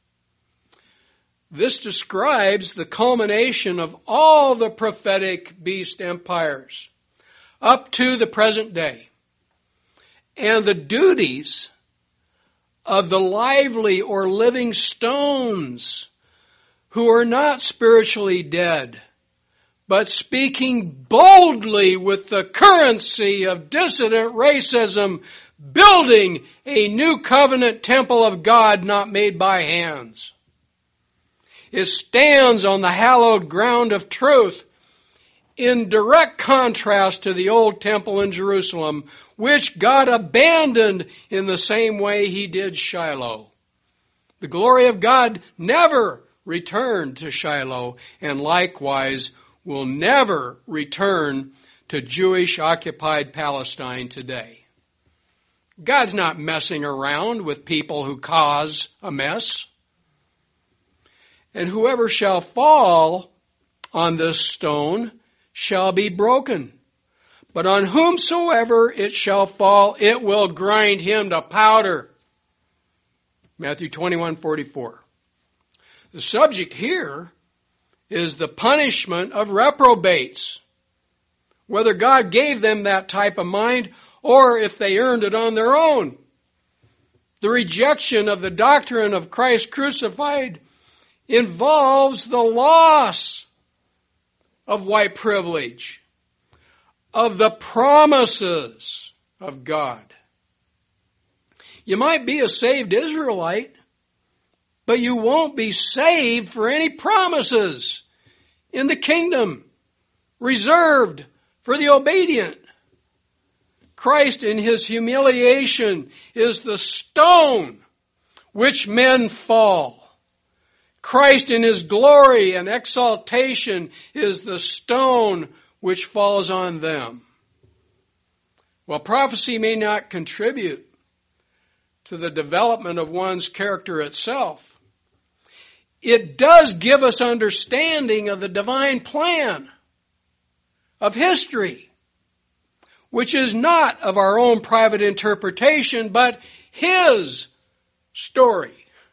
S1: This describes the culmination of all the prophetic beast empires up to the present day, and the duties of the lively or living stones who are not spiritually dead, but speaking boldly with the currency of dissident racism, building a new covenant temple of God not made by hands. It stands on the hallowed ground of truth in direct contrast to the old temple in Jerusalem, which God abandoned in the same way He did Shiloh. The glory of God never returned to Shiloh, and likewise will never return to Jewish-occupied Palestine today. God's not messing around with people who cause a mess. And whoever shall fall on this stone shall be broken. But on whomsoever it shall fall, it will grind him to powder. Matthew twenty-one forty-four. The subject here is the punishment of reprobates. Whether God gave them that type of mind or if they earned it on their own. The rejection of the doctrine of Christ crucified involves the loss of white privilege, of the promises of God. You might be a saved Israelite, but you won't be saved for any promises in the kingdom reserved for the obedient. Christ in His humiliation is the stone which men fall. Christ in his glory and exaltation is the stone which falls on them. While prophecy may not contribute to the development of one's character itself, it does give us understanding of the divine plan of history, which is not of our own private interpretation, but his story.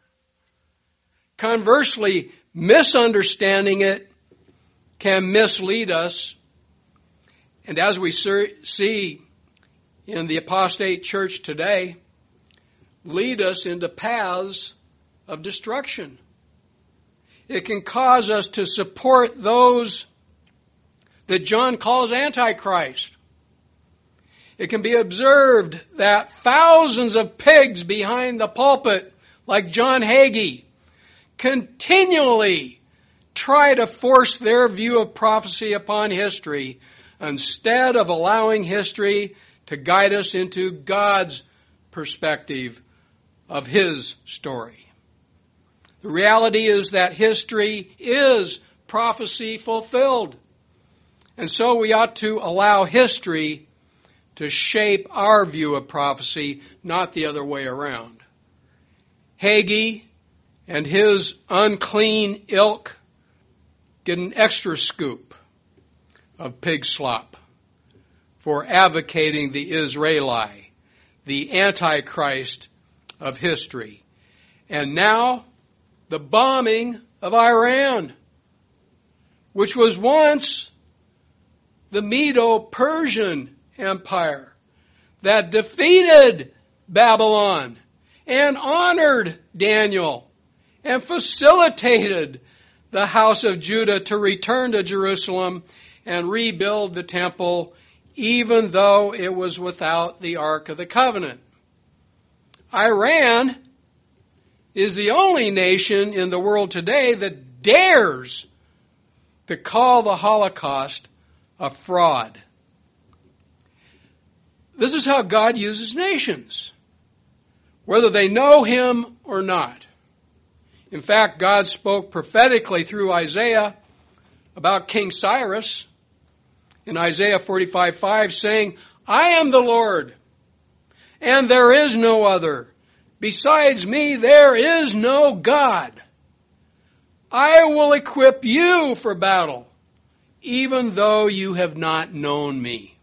S1: Conversely, misunderstanding it can mislead us, and as we see in the apostate church today, lead us into paths of destruction. It can cause us to support those that John calls Antichrist. It can be observed that thousands of pigs behind the pulpit, like John Hagee, continually try to force their view of prophecy upon history instead of allowing history to guide us into God's perspective of his story. The reality is that history is prophecy fulfilled. And so we ought to allow history to shape our view of prophecy, not the other way around. Hagee and his unclean ilk get an extra scoop of pig slop for advocating the Israeli, the Antichrist of history. And now, the bombing of Iran, which was once the Medo-Persian Empire that defeated Babylon and honored Daniel and facilitated the house of Judah to return to Jerusalem and rebuild the temple, even though it was without the Ark of the Covenant. Iran is the only nation in the world today that dares to call the Holocaust a fraud. This is how God uses nations, whether they know him or not. In fact, God spoke prophetically through Isaiah about King Cyrus in Isaiah forty-five five, saying, I am the Lord, and there is no other. Besides me, there is no God. I will equip you for battle, even though you have not known me.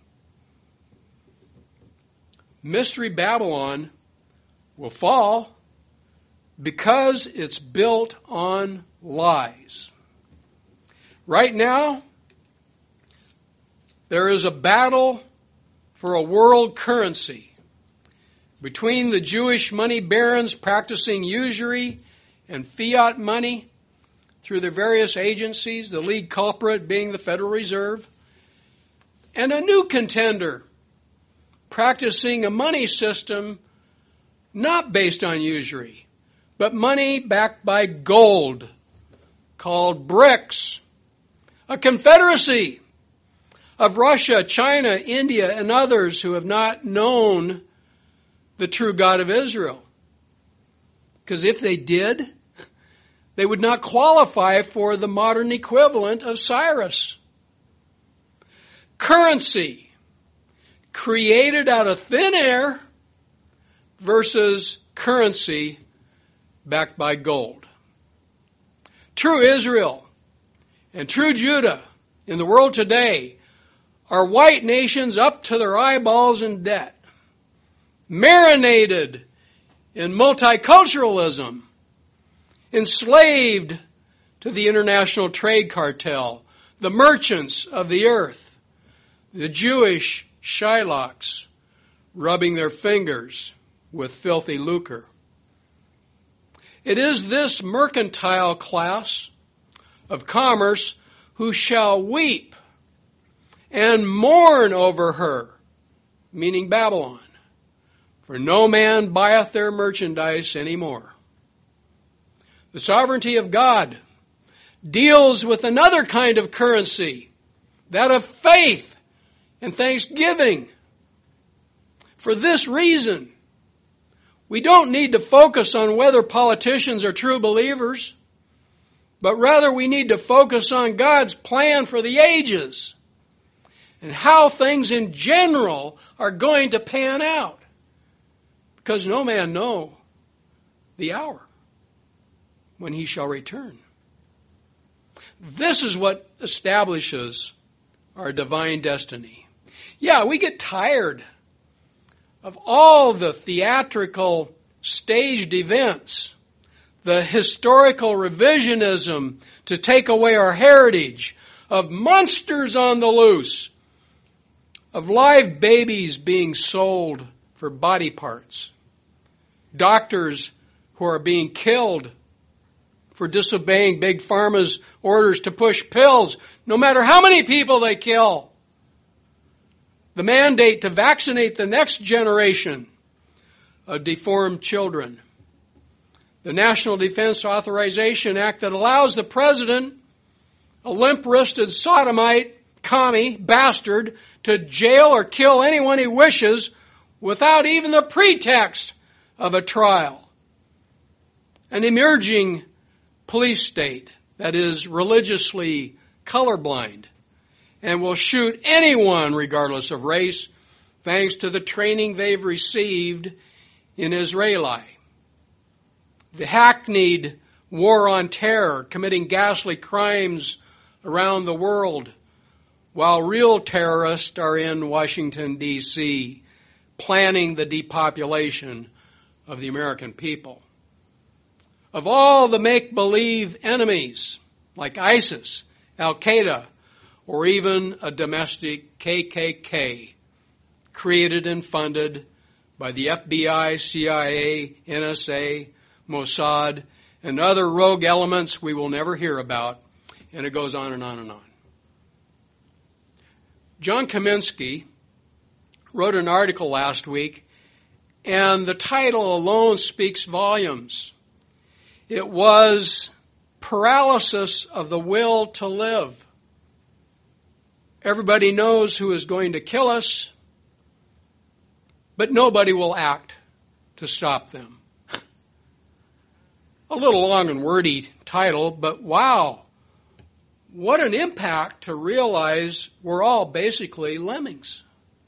S1: Mystery Babylon will fall because it's built on lies. Right now, there is a battle for a world currency between the Jewish money barons practicing usury and fiat money through their various agencies, the lead culprit being the Federal Reserve, and a new contender practicing a money system not based on usury, but money backed by gold, called BRICS, a confederacy of Russia, China, India, and others who have not known the true God of Israel. Because if they did, they would not qualify for the modern equivalent of Cyrus. Currency created out of thin air versus currency backed by gold. True Israel and true Judah in the world today are white nations up to their eyeballs in debt, marinated in multiculturalism, enslaved to the international trade cartel, the merchants of the earth, the Jewish Shylocks rubbing their fingers with filthy lucre. It is this mercantile class of commerce who shall weep and mourn over her, meaning Babylon, for no man buyeth their merchandise anymore. The sovereignty of God deals with another kind of currency, that of faith and thanksgiving. For this reason, we don't need to focus on whether politicians are true believers but rather we need to focus on God's plan for the ages and how things in general are going to pan out. Because no man know the hour when he shall return. This is what establishes our divine destiny. Yeah, we get tired of all the theatrical staged events, the historical revisionism to take away our heritage, of monsters on the loose, of live babies being sold for body parts, doctors who are being killed for disobeying Big Pharma's orders to push pills, no matter how many people they kill. The mandate to vaccinate the next generation of deformed children. The National Defense Authorization Act that allows the president, a limp-wristed sodomite, commie, bastard, to jail or kill anyone he wishes without even the pretext of a trial. An emerging police state that is religiously colorblind and will shoot anyone regardless of race thanks to the training they've received in Israeli. The hackneyed war on terror, committing ghastly crimes around the world, while real terrorists are in Washington, D C, planning the depopulation of the American people. Of all the make-believe enemies, like ISIS, Al-Qaeda, or even a domestic K K K, created and funded by the F B I, C I A, N S A, Mossad, and other rogue elements we will never hear about, and it goes on and on and on. John Kaminsky wrote an article last week, and the title alone speaks volumes. It was Paralysis of the Will to Live. Everybody knows who is going to kill us, but nobody will act to stop them. A little long and wordy title, but wow, what an impact to realize we're all basically lemmings.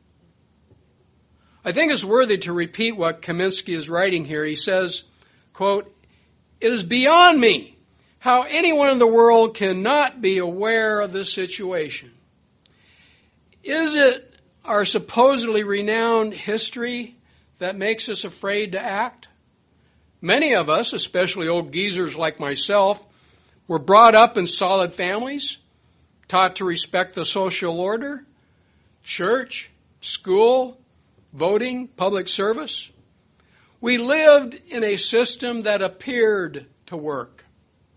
S1: I think it's worthy to repeat what Kaminsky is writing here. He says, quote, "It is beyond me how anyone in the world cannot be aware of this situation. Is it our supposedly renowned history that makes us afraid to act? Many of us, especially old geezers like myself, were brought up in solid families, taught to respect the social order, church, school, voting, public service. We lived in a system that appeared to work.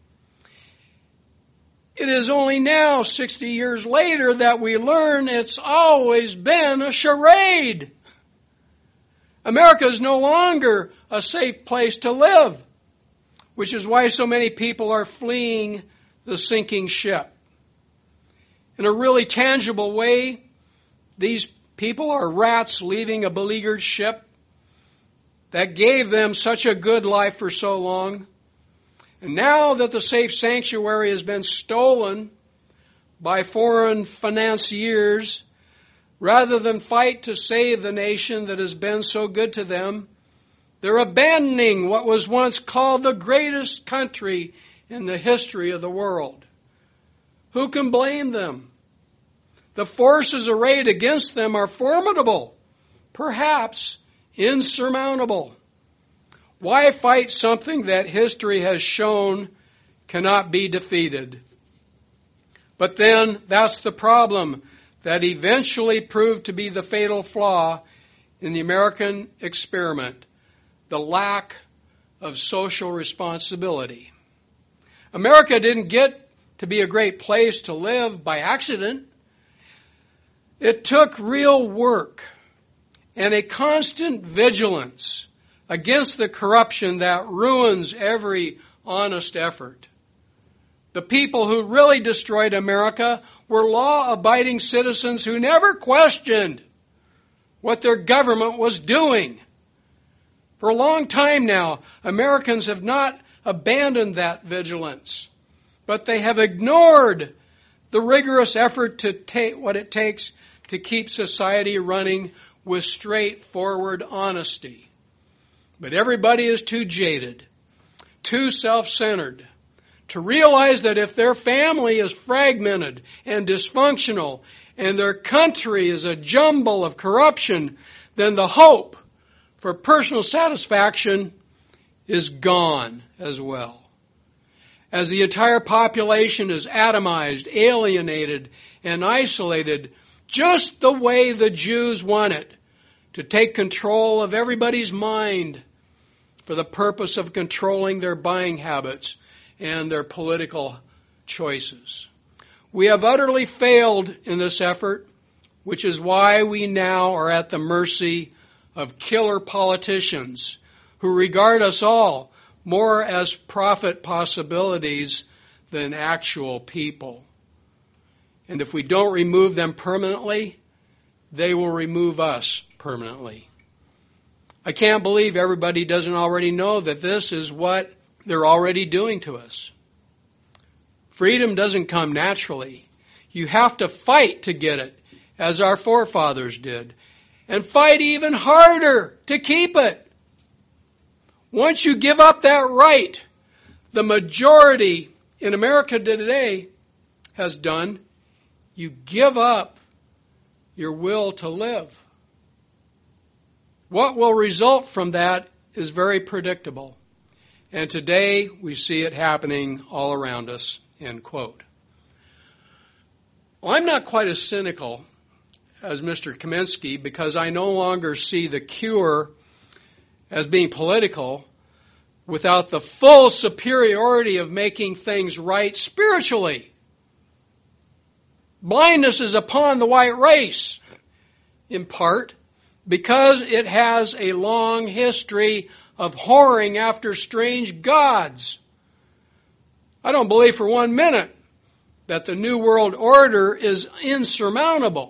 S1: It is only now, sixty years later, that we learn it's always been a charade. America is no longer a safe place to live, which is why so many people are fleeing the sinking ship. In a really tangible way, these people are rats leaving a beleaguered ship that gave them such a good life for so long. And now that the safe sanctuary has been stolen by foreign financiers, rather than fight to save the nation that has been so good to them, they're abandoning what was once called the greatest country in the history of the world. Who can blame them? The forces arrayed against them are formidable, perhaps insurmountable. Why fight something that history has shown cannot be defeated? But then that's the problem that eventually proved to be the fatal flaw in the American experiment, the lack of social responsibility. America didn't get to be a great place to live by accident. It took real work and a constant vigilance against the corruption that ruins every honest effort. The people who really destroyed America were law-abiding citizens who never questioned what their government was doing. For a long time now, Americans have not abandoned that vigilance. but they have ignored the rigorous effort to take what it takes to keep society running with straightforward honesty. But everybody is too jaded, too self-centered, to realize that if their family is fragmented and dysfunctional and their country is a jumble of corruption, then the hope for personal satisfaction is gone as well. As the entire population is atomized, alienated, and isolated, just the way the Jews want it, to take control of everybody's mind for the purpose of controlling their buying habits and their political choices. We have utterly failed in this effort, which is why we now are at the mercy of killer politicians who regard us all more as profit possibilities than actual people. And if we don't remove them permanently, they will remove us permanently. I can't believe everybody doesn't already know that this is what they're already doing to us. Freedom doesn't come naturally. You have to fight to get it, as our forefathers did, and fight even harder to keep it. Once you give up that right, the majority in America today has done, you give up your will to live. What will result from that is very predictable. And today we see it happening all around us, end quote. Well, I'm not quite as cynical as Mister Kaminsky because I no longer see the cure as being political without the full superiority of making things right spiritually. Blindness is upon the white race, in part, because it has a long history of whoring after strange gods. I don't believe for one minute that the New World Order is insurmountable.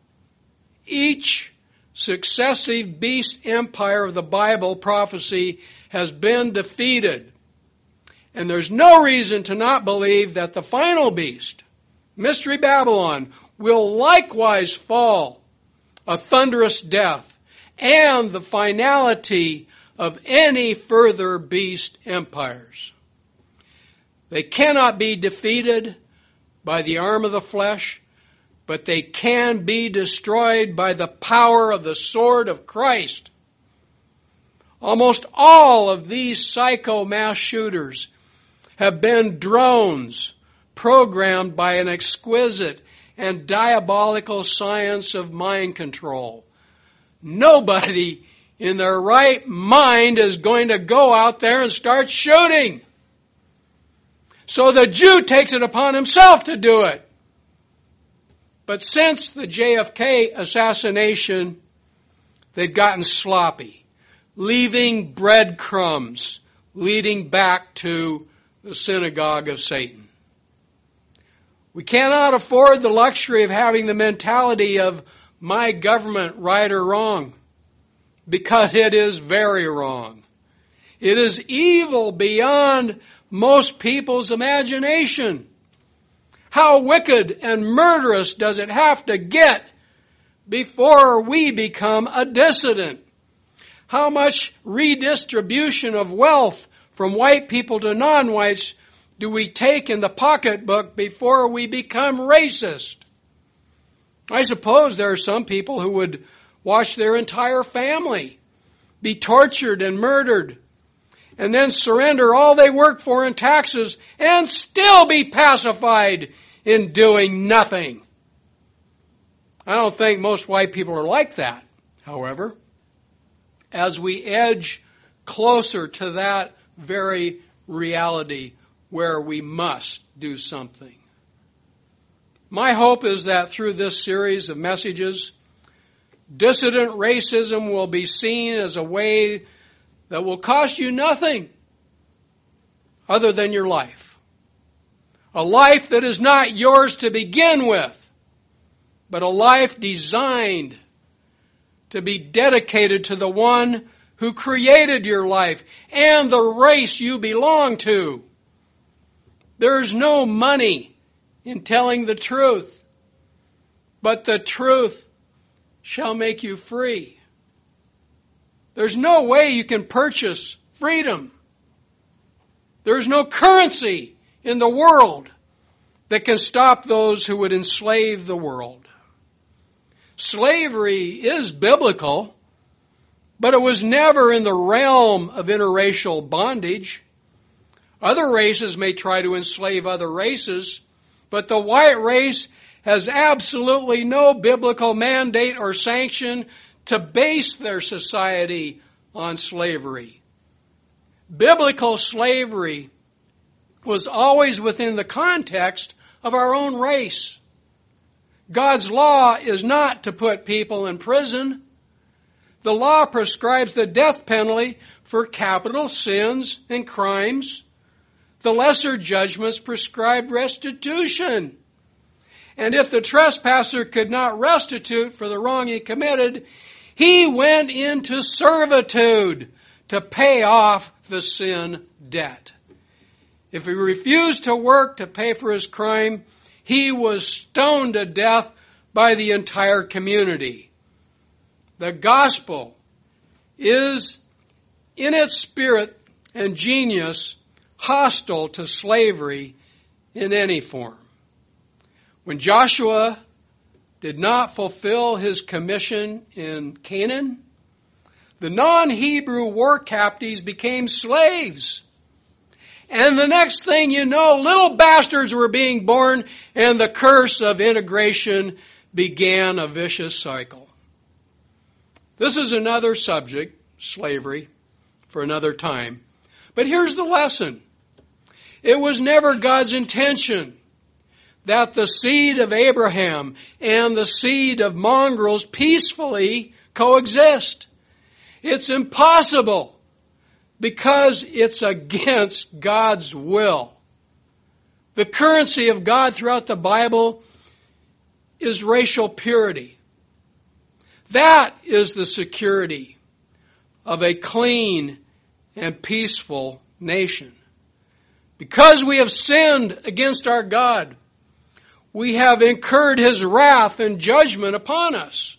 S1: Each successive beast empire of the Bible prophecy has been defeated. And there's no reason to not believe that the final beast, Mystery Babylon, will likewise fall a thunderous death and the finality of any further beast empires. They cannot be defeated by the arm of the flesh, but they can be destroyed by the power of the sword of Christ. Almost all of these psycho mass shooters have been drones programmed by an exquisite and diabolical science of mind control. Nobody in their right mind is going to go out there and start shooting. So the Jew takes it upon himself to do it. But since the J F K assassination, they've gotten sloppy, leaving breadcrumbs leading back to the synagogue of Satan. We cannot afford the luxury of having the mentality of my government right or wrong, because it is very wrong. It is evil beyond most people's imagination. How wicked and murderous does it have to get before we become a dissident? How much redistribution of wealth from white people to non-whites do we take in the pocketbook before we become racist? I suppose there are some people who would watch their entire family be tortured and murdered, and then surrender all they work for in taxes and still be pacified in doing nothing. I don't think most white people are like that, however. As we edge closer to that very reality where we must do something. My hope is that through this series of messages, dissident racism will be seen as a way that will cost you nothing other than your life. A life that is not yours to begin with, but a life designed to be dedicated to the one who created your life and the race you belong to. There's no money in telling the truth, but the truth shall make you free. There's no way you can purchase freedom. There's no currency in the world that can stop those who would enslave the world. Slavery is biblical, but it was never in the realm of interracial bondage. Other races may try to enslave other races, but the white race has absolutely no biblical mandate or sanction to base their society on slavery. Biblical slavery was always within the context of our own race. God's law is not to put people in prison. The law prescribes the death penalty for capital sins and crimes. The lesser judgments prescribe restitution. And if the trespasser could not restitute for the wrong he committed, he went into servitude to pay off the sin debt. If he refused to work to pay for his crime, he was stoned to death by the entire community. The gospel is, in its spirit and genius, hostile to slavery in any form. When Joshua did not fulfill his commission in Canaan, the non-Hebrew war captives became slaves. And the next thing you know, little bastards were being born, and the curse of integration began a vicious cycle. This is another subject, slavery, for another time. But here's the lesson. It was never God's intention that the seed of Abraham and the seed of mongrels peacefully coexist. It's impossible because it's against God's will. The currency of God throughout the Bible is racial purity. That is the security of a clean and peaceful nation. Because we have sinned against our God, we have incurred His wrath and judgment upon us.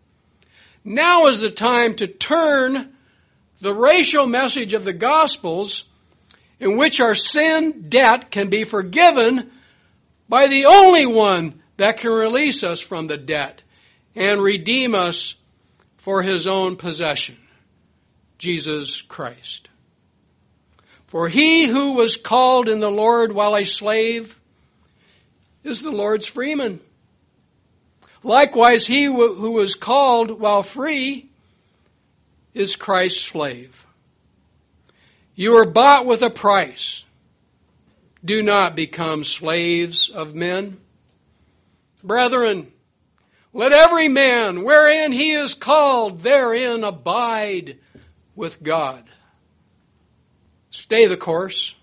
S1: Now is the time to turn the racial message of the Gospels, in which our sin debt can be forgiven by the only one that can release us from the debt and redeem us for His own possession, Jesus Christ. For he who was called in the Lord while a slave is the Lord's freeman. Likewise, he who was called while free is Christ's slave. You are bought with a price. Do not become slaves of men. Brethren, let every man wherein he is called therein abide with God. Stay the course,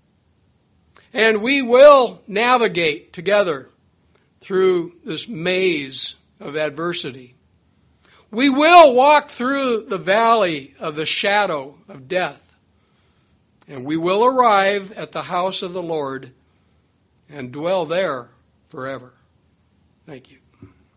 S1: and we will navigate together through this maze of adversity. We will walk through the valley of the shadow of death, and we will arrive at the house of the Lord and dwell there forever. Thank you.